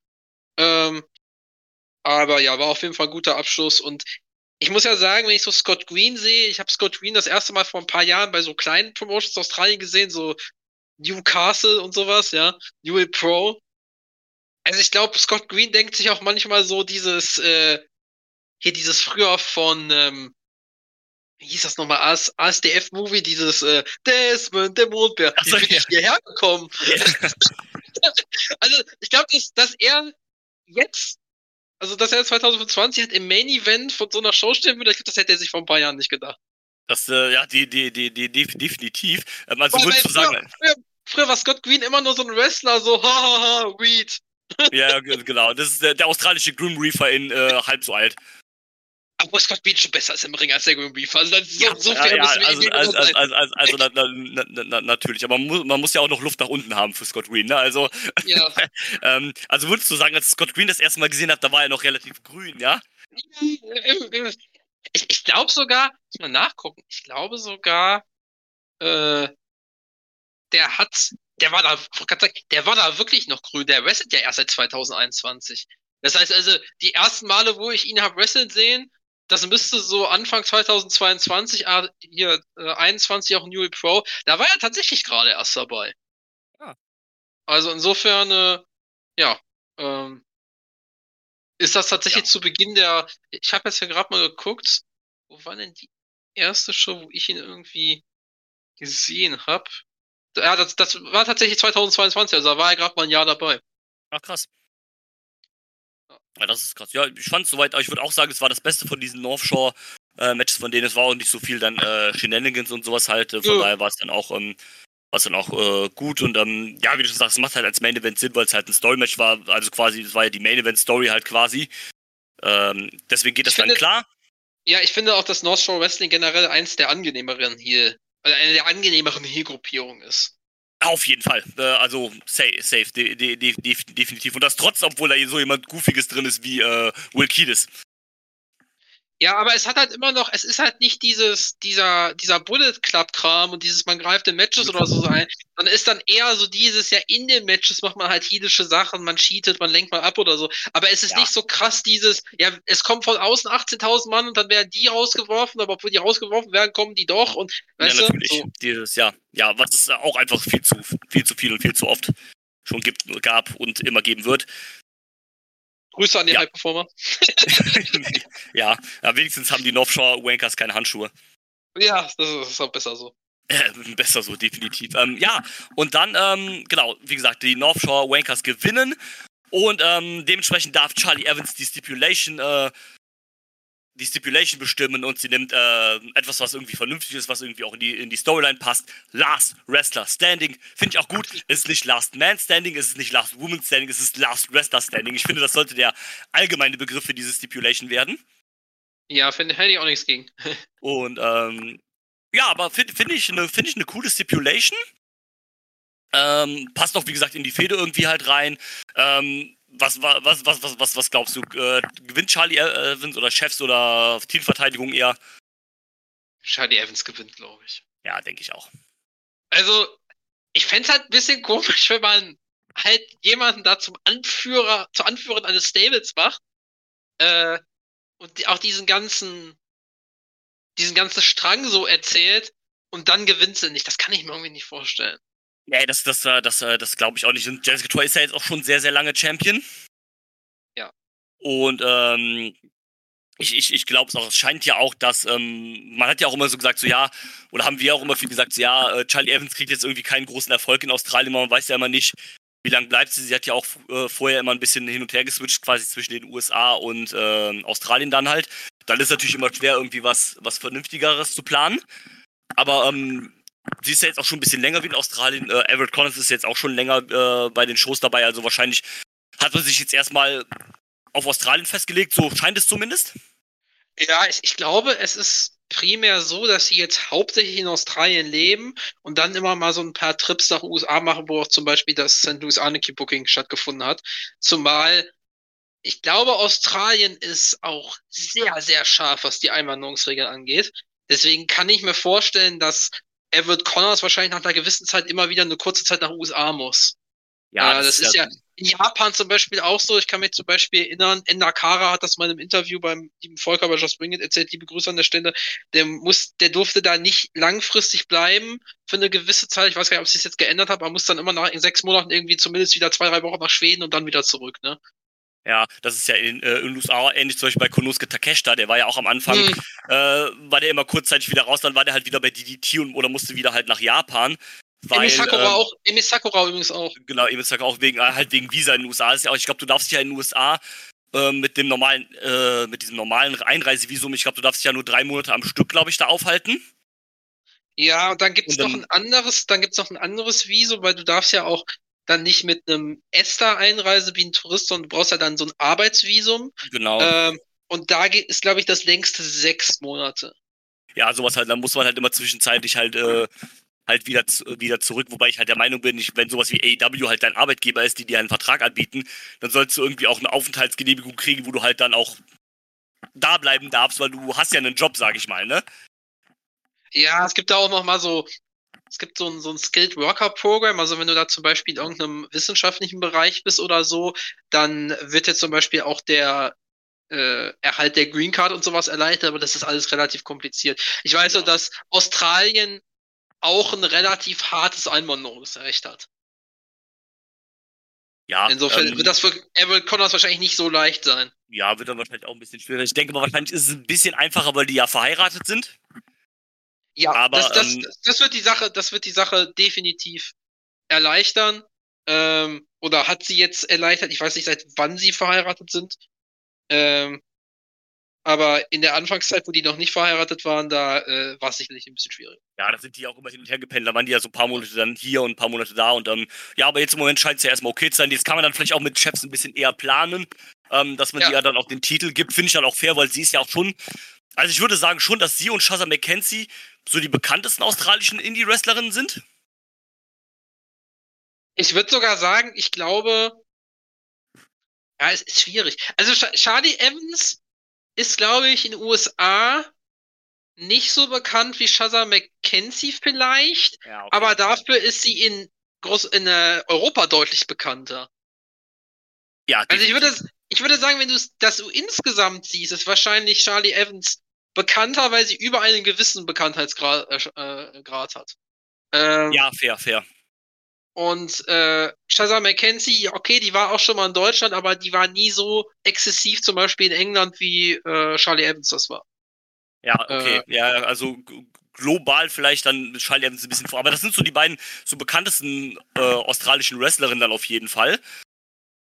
Aber ja, war auf jeden Fall ein guter Abschluss und ich muss ja sagen, wenn ich so Scott Green sehe, ich habe Scott Green das erste Mal vor ein paar Jahren bei so kleinen Promotions aus Australien gesehen, so Newcastle und sowas, ja, Newell Pro. Also ich glaube, Scott Green denkt sich auch manchmal so dieses früher von, wie hieß das nochmal, ASDF-Movie, dieses Desmond, der Mondbär, wie bin ich hierher gekommen? Ja. Also ich glaube, dass er jetzt, also dass er 2020 hat im Main Event von so einer Show stehen würde, ich glaube, das hätte er sich vor ein paar Jahren nicht gedacht. Das, ja, definitiv. Also würdest du sagen... Früher war Scott Green immer nur so ein Wrestler, so hahaha, Weed. Ja, genau. Das ist der australische Grim Reaper in halb so alt. Aber Scott Green schon besser ist im Ring als der Grim Reaper. Also, natürlich. Aber man muss ja auch noch Luft nach unten haben für Scott Green. Ne? Also, ja. Also würdest du sagen, als Scott Green das erste Mal gesehen hat, da war er noch relativ grün, ja? Ich glaube sogar, muss mal nachgucken, ich glaube sogar, der war da wirklich noch grün. Der wrestelt ja erst seit 2021. Das heißt also, die ersten Male, wo ich ihn habe wresteln sehen, das müsste so Anfang 2022, 21 auch Newell Pro, da war er tatsächlich gerade erst dabei. Ja. Also insofern, ist das tatsächlich zu Beginn ich habe jetzt ja gerade mal geguckt, wo war denn die erste Show, wo ich ihn irgendwie gesehen habe? Ja, das war tatsächlich 2022, also da war er gerade mal ein Jahr dabei. Ach, krass. Ja, das ist krass. Ja, ich fand es soweit, aber ich würde auch sagen, es war das Beste von diesen North Shore Matches, von denen es war auch nicht so viel dann Shenanigans und sowas halt. Von daher war es dann auch gut und ja, wie du schon sagst, es macht halt als Main Event Sinn, weil es halt ein Story-Match war, also quasi, es war ja die Main Event Story halt quasi. Deswegen geht das dann klar. Ja, ich finde auch, dass North Shore Wrestling generell eine der angenehmeren Heel-Gruppierungen ist. Auf jeden Fall. Also safe, definitiv. Und das trotz, obwohl da so jemand Goofiges drin ist wie Will Kiedis. Ja, aber es hat halt immer noch, es ist halt nicht dieser Bullet Club Kram und dieses man greift in Matches oder so ein, sondern ist dann eher so dieses, ja, in den Matches macht man halt heelische Sachen, man cheatet, man lenkt mal ab oder so, aber es ist nicht so krass dieses, ja, es kommt von außen 18.000 Mann und dann werden die rausgeworfen, aber obwohl die rausgeworfen werden, kommen die doch und, weißt du? Ja, natürlich. So. Was es auch einfach viel zu viel und viel zu oft schon gab und immer geben wird. Grüße an die High Performer. ja, wenigstens haben die North Shore Wankers keine Handschuhe. Ja, das ist auch besser so. Besser so, definitiv. Und dann, genau, wie gesagt, die North Shore Wankers gewinnen Und dementsprechend darf Charlie Evans die Stipulation bestimmen und sie nimmt etwas, was irgendwie vernünftig ist, was irgendwie auch in die Storyline passt. Last Wrestler Standing. Finde ich auch gut. Es ist nicht Last Man Standing, es ist nicht Last Woman Standing, es ist Last Wrestler Standing. Ich finde, das sollte der allgemeine Begriff für diese Stipulation werden. Ja, hätte ich auch nichts gegen. Und ja, aber finde ich eine coole Stipulation. Passt auch, wie gesagt, in die Fehde irgendwie halt rein. Was glaubst du? Gewinnt Charlie Evans oder Chefs oder Titelverteidigung eher? Charlie Evans gewinnt, glaube ich. Ja, denke ich auch. Also, ich fände es halt ein bisschen komisch, wenn man halt jemanden da zur Anführerin eines Stables macht. Und auch diesen ganzen Strang so erzählt und dann gewinnt sie nicht. Das kann ich mir irgendwie nicht vorstellen. Nee, das glaube ich auch nicht. Und Jessica Troy ist ja jetzt auch schon sehr, sehr lange Champion. Ja. Und ich glaube es auch, es scheint ja auch, dass, man hat ja auch immer so gesagt, so ja, oder haben wir auch immer viel gesagt, so ja, Charlie Evans kriegt jetzt irgendwie keinen großen Erfolg in Australien, man weiß ja immer nicht, wie lange bleibt sie. Sie hat ja auch vorher immer ein bisschen hin und her geswitcht, quasi zwischen den USA und Australien dann halt. Dann ist natürlich immer schwer, irgendwie was Vernünftigeres zu planen. Aber sie ist ja jetzt auch schon ein bisschen länger wie in Australien. Everett Connors ist jetzt auch schon länger bei den Shows dabei. Also wahrscheinlich hat man sich jetzt erstmal auf Australien festgelegt. So scheint es zumindest. Ja, ich glaube, es ist primär so, dass sie jetzt hauptsächlich in Australien leben und dann immer mal so ein paar Trips nach USA machen, wo auch zum Beispiel das St. Louis Anarchy Booking stattgefunden hat. Zumal ich glaube, Australien ist auch sehr, sehr scharf, was die Einwanderungsregeln angeht. Deswegen kann ich mir vorstellen, dass Everett Connors wahrscheinlich nach einer gewissen Zeit immer wieder eine kurze Zeit nach USA muss. Ja, das ist ja in Japan zum Beispiel auch so. Ich kann mich zum Beispiel erinnern, En Nakara hat das mal in einem Interview beim lieben Volker bei Just Bring It erzählt, liebe Grüße an der Stelle. Der durfte da nicht langfristig bleiben für eine gewisse Zeit. Ich weiß gar nicht, ob es sich jetzt geändert hat, aber muss dann immer nach 6 Monaten irgendwie zumindest wieder 2-3 Wochen nach Schweden und dann wieder zurück, ne? Ja, das ist ja in den USA ähnlich, zum Beispiel bei Konosuke Takeshita, der war ja auch am Anfang, war der immer kurzzeitig wieder raus, dann war der halt wieder bei DDT oder musste wieder halt nach Japan. Emi Sakura übrigens auch. Genau, Emi Sakura auch wegen Visa in den USA. Ist ja auch, ich glaube, du darfst dich ja in den USA mit diesem normalen Einreisevisum, ich glaube, du darfst dich ja nur 3 Monate am Stück, glaube ich, da aufhalten. Ja, und dann gibt's noch ein anderes Visum, weil du darfst ja auch dann nicht mit einem ESTA einreisen wie ein Tourist, sondern du brauchst ja dann so ein Arbeitsvisum. Genau. Und da ist, glaube ich, das längste 6 Monate. Ja, sowas halt, dann muss man halt immer zwischenzeitlich halt wieder zurück, wobei ich halt der Meinung bin, wenn sowas wie AEW halt dein Arbeitgeber ist, die dir einen Vertrag anbieten, dann sollst du irgendwie auch eine Aufenthaltsgenehmigung kriegen, wo du halt dann auch da bleiben darfst, weil du hast ja einen Job, sag ich mal, ne? Ja, es gibt da auch noch mal so ein Skilled Worker Program, also wenn du da zum Beispiel in irgendeinem wissenschaftlichen Bereich bist oder so, dann wird jetzt zum Beispiel auch der Erhalt der Green Card und sowas erleichtert, aber das ist alles relativ kompliziert. Ich weiß so, dass Australien auch ein relativ hartes Einwanderungsrecht hat. Ja. Insofern wird das für Everett Connors wahrscheinlich nicht so leicht sein. Ja, wird dann wahrscheinlich auch ein bisschen schwieriger. Ich denke mal, wahrscheinlich ist es ein bisschen einfacher, weil die ja verheiratet sind. Ja, aber das wird die Sache definitiv erleichtern. Oder hat sie jetzt erleichtert? Ich weiß nicht, seit wann sie verheiratet sind. Aber in der Anfangszeit, wo die noch nicht verheiratet waren, da war es sicherlich ein bisschen schwierig. Ja, da sind die auch immer hin und her gependelt. Da waren die ja so ein paar Monate dann hier und ein paar Monate da. Und ja, aber jetzt im Moment scheint es ja erstmal okay zu sein. Jetzt kann man dann vielleicht auch mit Chefs ein bisschen eher planen, dass man die ja dann auch den Titel gibt. Finde ich dann auch fair, weil sie ist ja auch schon. Also ich würde sagen schon, dass sie und Shazza McKenzie so die bekanntesten australischen Indie-Wrestlerinnen sind. Ich würde sogar sagen, ich glaube, ja, es ist schwierig. Also Charlie Evans ist, glaube ich, in den USA nicht so bekannt wie Shazza McKenzie vielleicht, Ja, okay. aber dafür ist sie in Europa deutlich bekannter. Ja, also ich würde sagen, wenn du das insgesamt siehst, ist wahrscheinlich Charlie Evans bekannter, weil sie über einen gewissen Bekanntheitsgrad hat. Ja, fair. Und Shazza McKenzie, okay, die war auch schon mal in Deutschland, aber die war nie so exzessiv zum Beispiel in England, wie Charlie Evans das war. Ja, okay. Ja, also global vielleicht dann Charlie Evans ein bisschen vor. Aber das sind so die beiden so bekanntesten australischen Wrestlerinnen dann auf jeden Fall.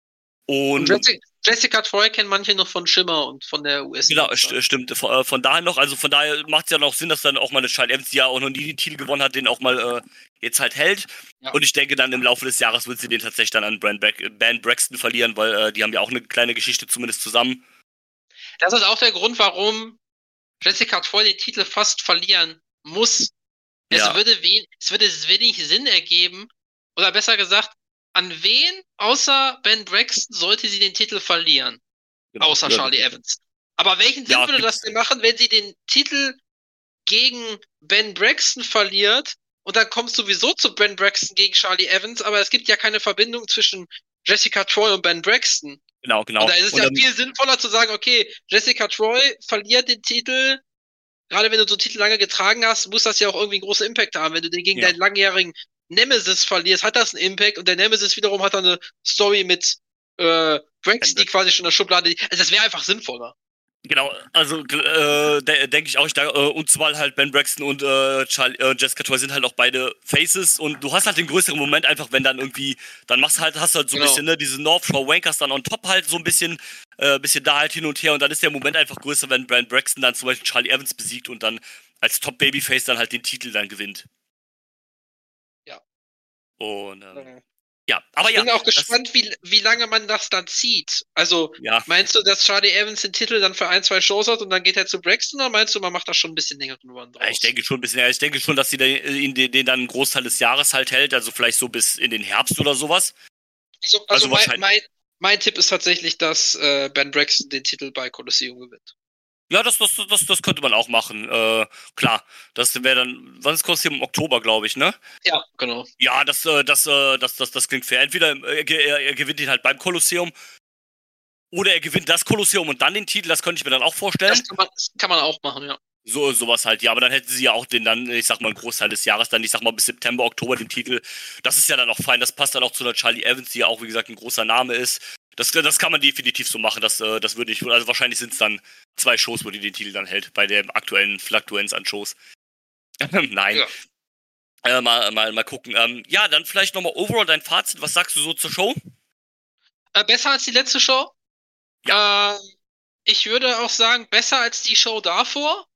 Und Und Jessica Troy kennen manche noch von Shimmer und von der US. genau, stimmt. Von daher noch, also von daher macht es ja noch Sinn, dass dann auch mal eine Charlotte Evans, die ja auch noch nie den Titel gewonnen hat, den auch mal jetzt halt hält. Ja. Und ich denke, dann im Laufe des Jahres wird sie den tatsächlich dann an Ben Braxton verlieren, weil die haben ja auch eine kleine Geschichte zumindest zusammen. Das ist auch der Grund, warum Jessica Troy den Titel fast verlieren muss. Es Ja. würde wenig Sinn ergeben, oder besser gesagt, an wen außer Ben Braxton sollte sie den Titel verlieren? Genau. Außer Ja, Charlie Evans. Aber welchen Sinn Ja, würde das denn machen, wenn sie den Titel gegen Ben Braxton verliert und dann kommst sowieso zu Ben Braxton gegen Charlie Evans, aber es gibt ja keine Verbindung zwischen Jessica Troy und Ben Braxton. Genau. Und da ist es ja viel sinnvoller zu sagen, okay, Jessica Troy verliert den Titel. Gerade wenn du so einen Titel lange getragen hast, muss das ja auch irgendwie einen großen Impact haben. Wenn du den gegen deinen langjährigen Nemesis verlierst, hat das einen Impact und der Nemesis wiederum hat dann eine Story mit Braxton, die quasi schon in der Schublade. Also das wäre einfach sinnvoller. Genau, also denke ich auch, und zwar halt Ben Braxton und Jessica Troy sind halt auch beide Faces und du hast halt den größeren Moment einfach, wenn dann irgendwie, dann hast du halt so ein bisschen, ne, diese North Shore Wankers dann on top halt so ein bisschen da halt hin und her und dann ist der Moment einfach größer, wenn Ben Braxton dann zum Beispiel Charlie Evans besiegt und dann als Top Babyface dann halt den Titel dann gewinnt. Ja. Und ja, aber ich bin auch gespannt, wie lange man das dann zieht. Also, meinst du, dass Charlie Evans den Titel dann für 1-2 Shows hat und dann geht er zu Braxton, oder meinst du, man macht das schon ein bisschen länger draus? Ich denke schon ein bisschen, ich denke schon, dass sie den dann einen Großteil des Jahres halt hält, also vielleicht so bis in den Herbst oder sowas. Also mein Tipp ist tatsächlich, dass Ben Braxton den Titel bei Colosseum gewinnt. Ja, das könnte man auch machen. Klar, das wäre dann, wann ist Colosseum? Im Oktober, glaube ich, ne? Ja, genau. Ja, das klingt fair. Entweder er gewinnt ihn halt beim Kolosseum oder er gewinnt das Kolosseum und dann den Titel, das könnte ich mir dann auch vorstellen. Das kann man auch machen, ja. Sowas halt, ja, aber dann hätten sie ja auch den dann, ich sag mal, einen Großteil des Jahres, dann, ich sag mal, bis September, Oktober den Titel. Das ist ja dann auch fein, das passt dann auch zu der Charlie Evans, die ja auch, wie gesagt, ein großer Name ist. Das kann man definitiv so machen, das würde ich, also wahrscheinlich sind es dann 2 Shows, wo die den Titel dann hält, bei der aktuellen Fluktuenz an Shows. Nein. Ja. Mal gucken. Ja, dann vielleicht nochmal overall dein Fazit, was sagst du so zur Show? Besser als die letzte Show? Ja. Ich würde auch sagen, besser als die Show davor.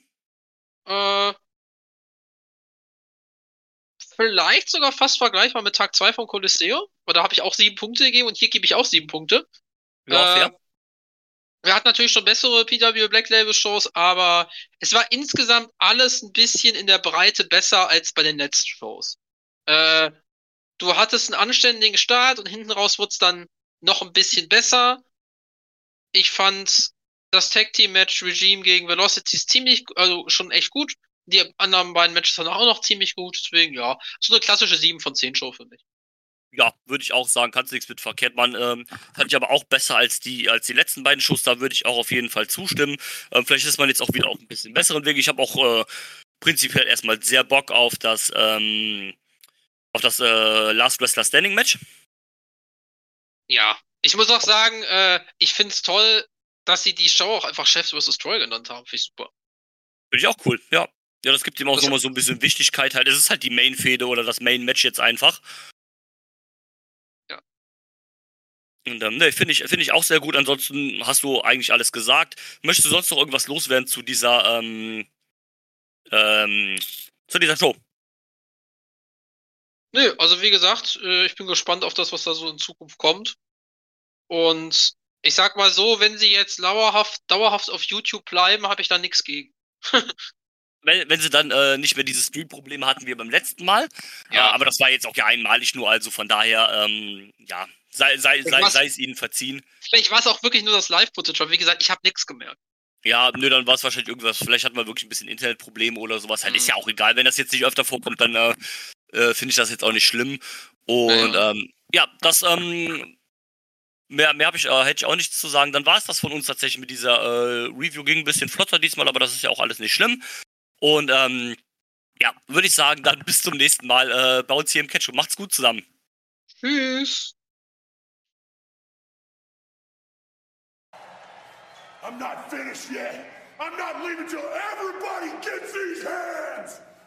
Vielleicht sogar fast vergleichbar mit Tag 2 von Coliseum. Weil da habe ich auch 7 Punkte gegeben und hier gebe ich auch 7 Punkte. Ja, fair. Wir hatten natürlich schon bessere PW Black Label Shows, aber es war insgesamt alles ein bisschen in der Breite besser als bei den letzten Shows. Du hattest einen anständigen Start und hinten raus wurde es dann noch ein bisschen besser. Ich fand das Tag Team Match Regime gegen Velocity also schon echt gut. Die anderen beiden Matches waren auch noch ziemlich gut. Deswegen, ja, so eine klassische 7 von 10 Show für mich. Ja, würde ich auch sagen, kannst nichts mit verkehrt machen. Fand ich aber auch besser als die letzten beiden Shows, da würde ich auch auf jeden Fall zustimmen. Vielleicht ist man jetzt auch wieder auf ein bisschen besseren Weg. Ich habe auch prinzipiell erstmal sehr Bock auf das Last Wrestler Standing Match. Ja, ich muss auch sagen, ich finde es toll, dass sie die Show auch einfach Chefs vs. Troy genannt haben. Finde ich super. Finde ich auch cool, ja. Ja, das gibt ihm auch nochmal so ein bisschen Wichtigkeit halt. Es ist halt die Main-Fehde oder das Main-Match jetzt einfach. Ja. Und ne, finde ich auch sehr gut. Ansonsten hast du eigentlich alles gesagt. Möchtest du sonst noch irgendwas loswerden zu dieser Show? Nö, also wie gesagt, ich bin gespannt auf das, was da so in Zukunft kommt. Und ich sag mal so, wenn sie jetzt dauerhaft auf YouTube bleiben, habe ich da nichts gegen. Wenn sie dann nicht mehr diese Stream-Probleme hatten wie beim letzten Mal. Ja. Aber das war jetzt auch ja einmalig nur, also von daher, ja, sei es ihnen verziehen. Vielleicht war es auch wirklich nur das Live-Footage, aber wie gesagt, ich habe nichts gemerkt. Ja, nö, dann war es wahrscheinlich irgendwas, vielleicht hat man wirklich ein bisschen Internetprobleme oder sowas. Halt, ist ja auch egal, wenn das jetzt nicht öfter vorkommt, dann finde ich das jetzt auch nicht schlimm. Und ja, das, mehr hätte ich auch nichts zu sagen. Dann war es das von uns tatsächlich mit dieser Review. Ging ein bisschen flotter diesmal, aber das ist ja auch alles nicht schlimm. Und ja, würde ich sagen, dann bis zum nächsten Mal bei uns hier im Catch-Up. Macht's gut zusammen. Tschüss. I'm not finished yet. I'm not leaving till everybody gets these hands.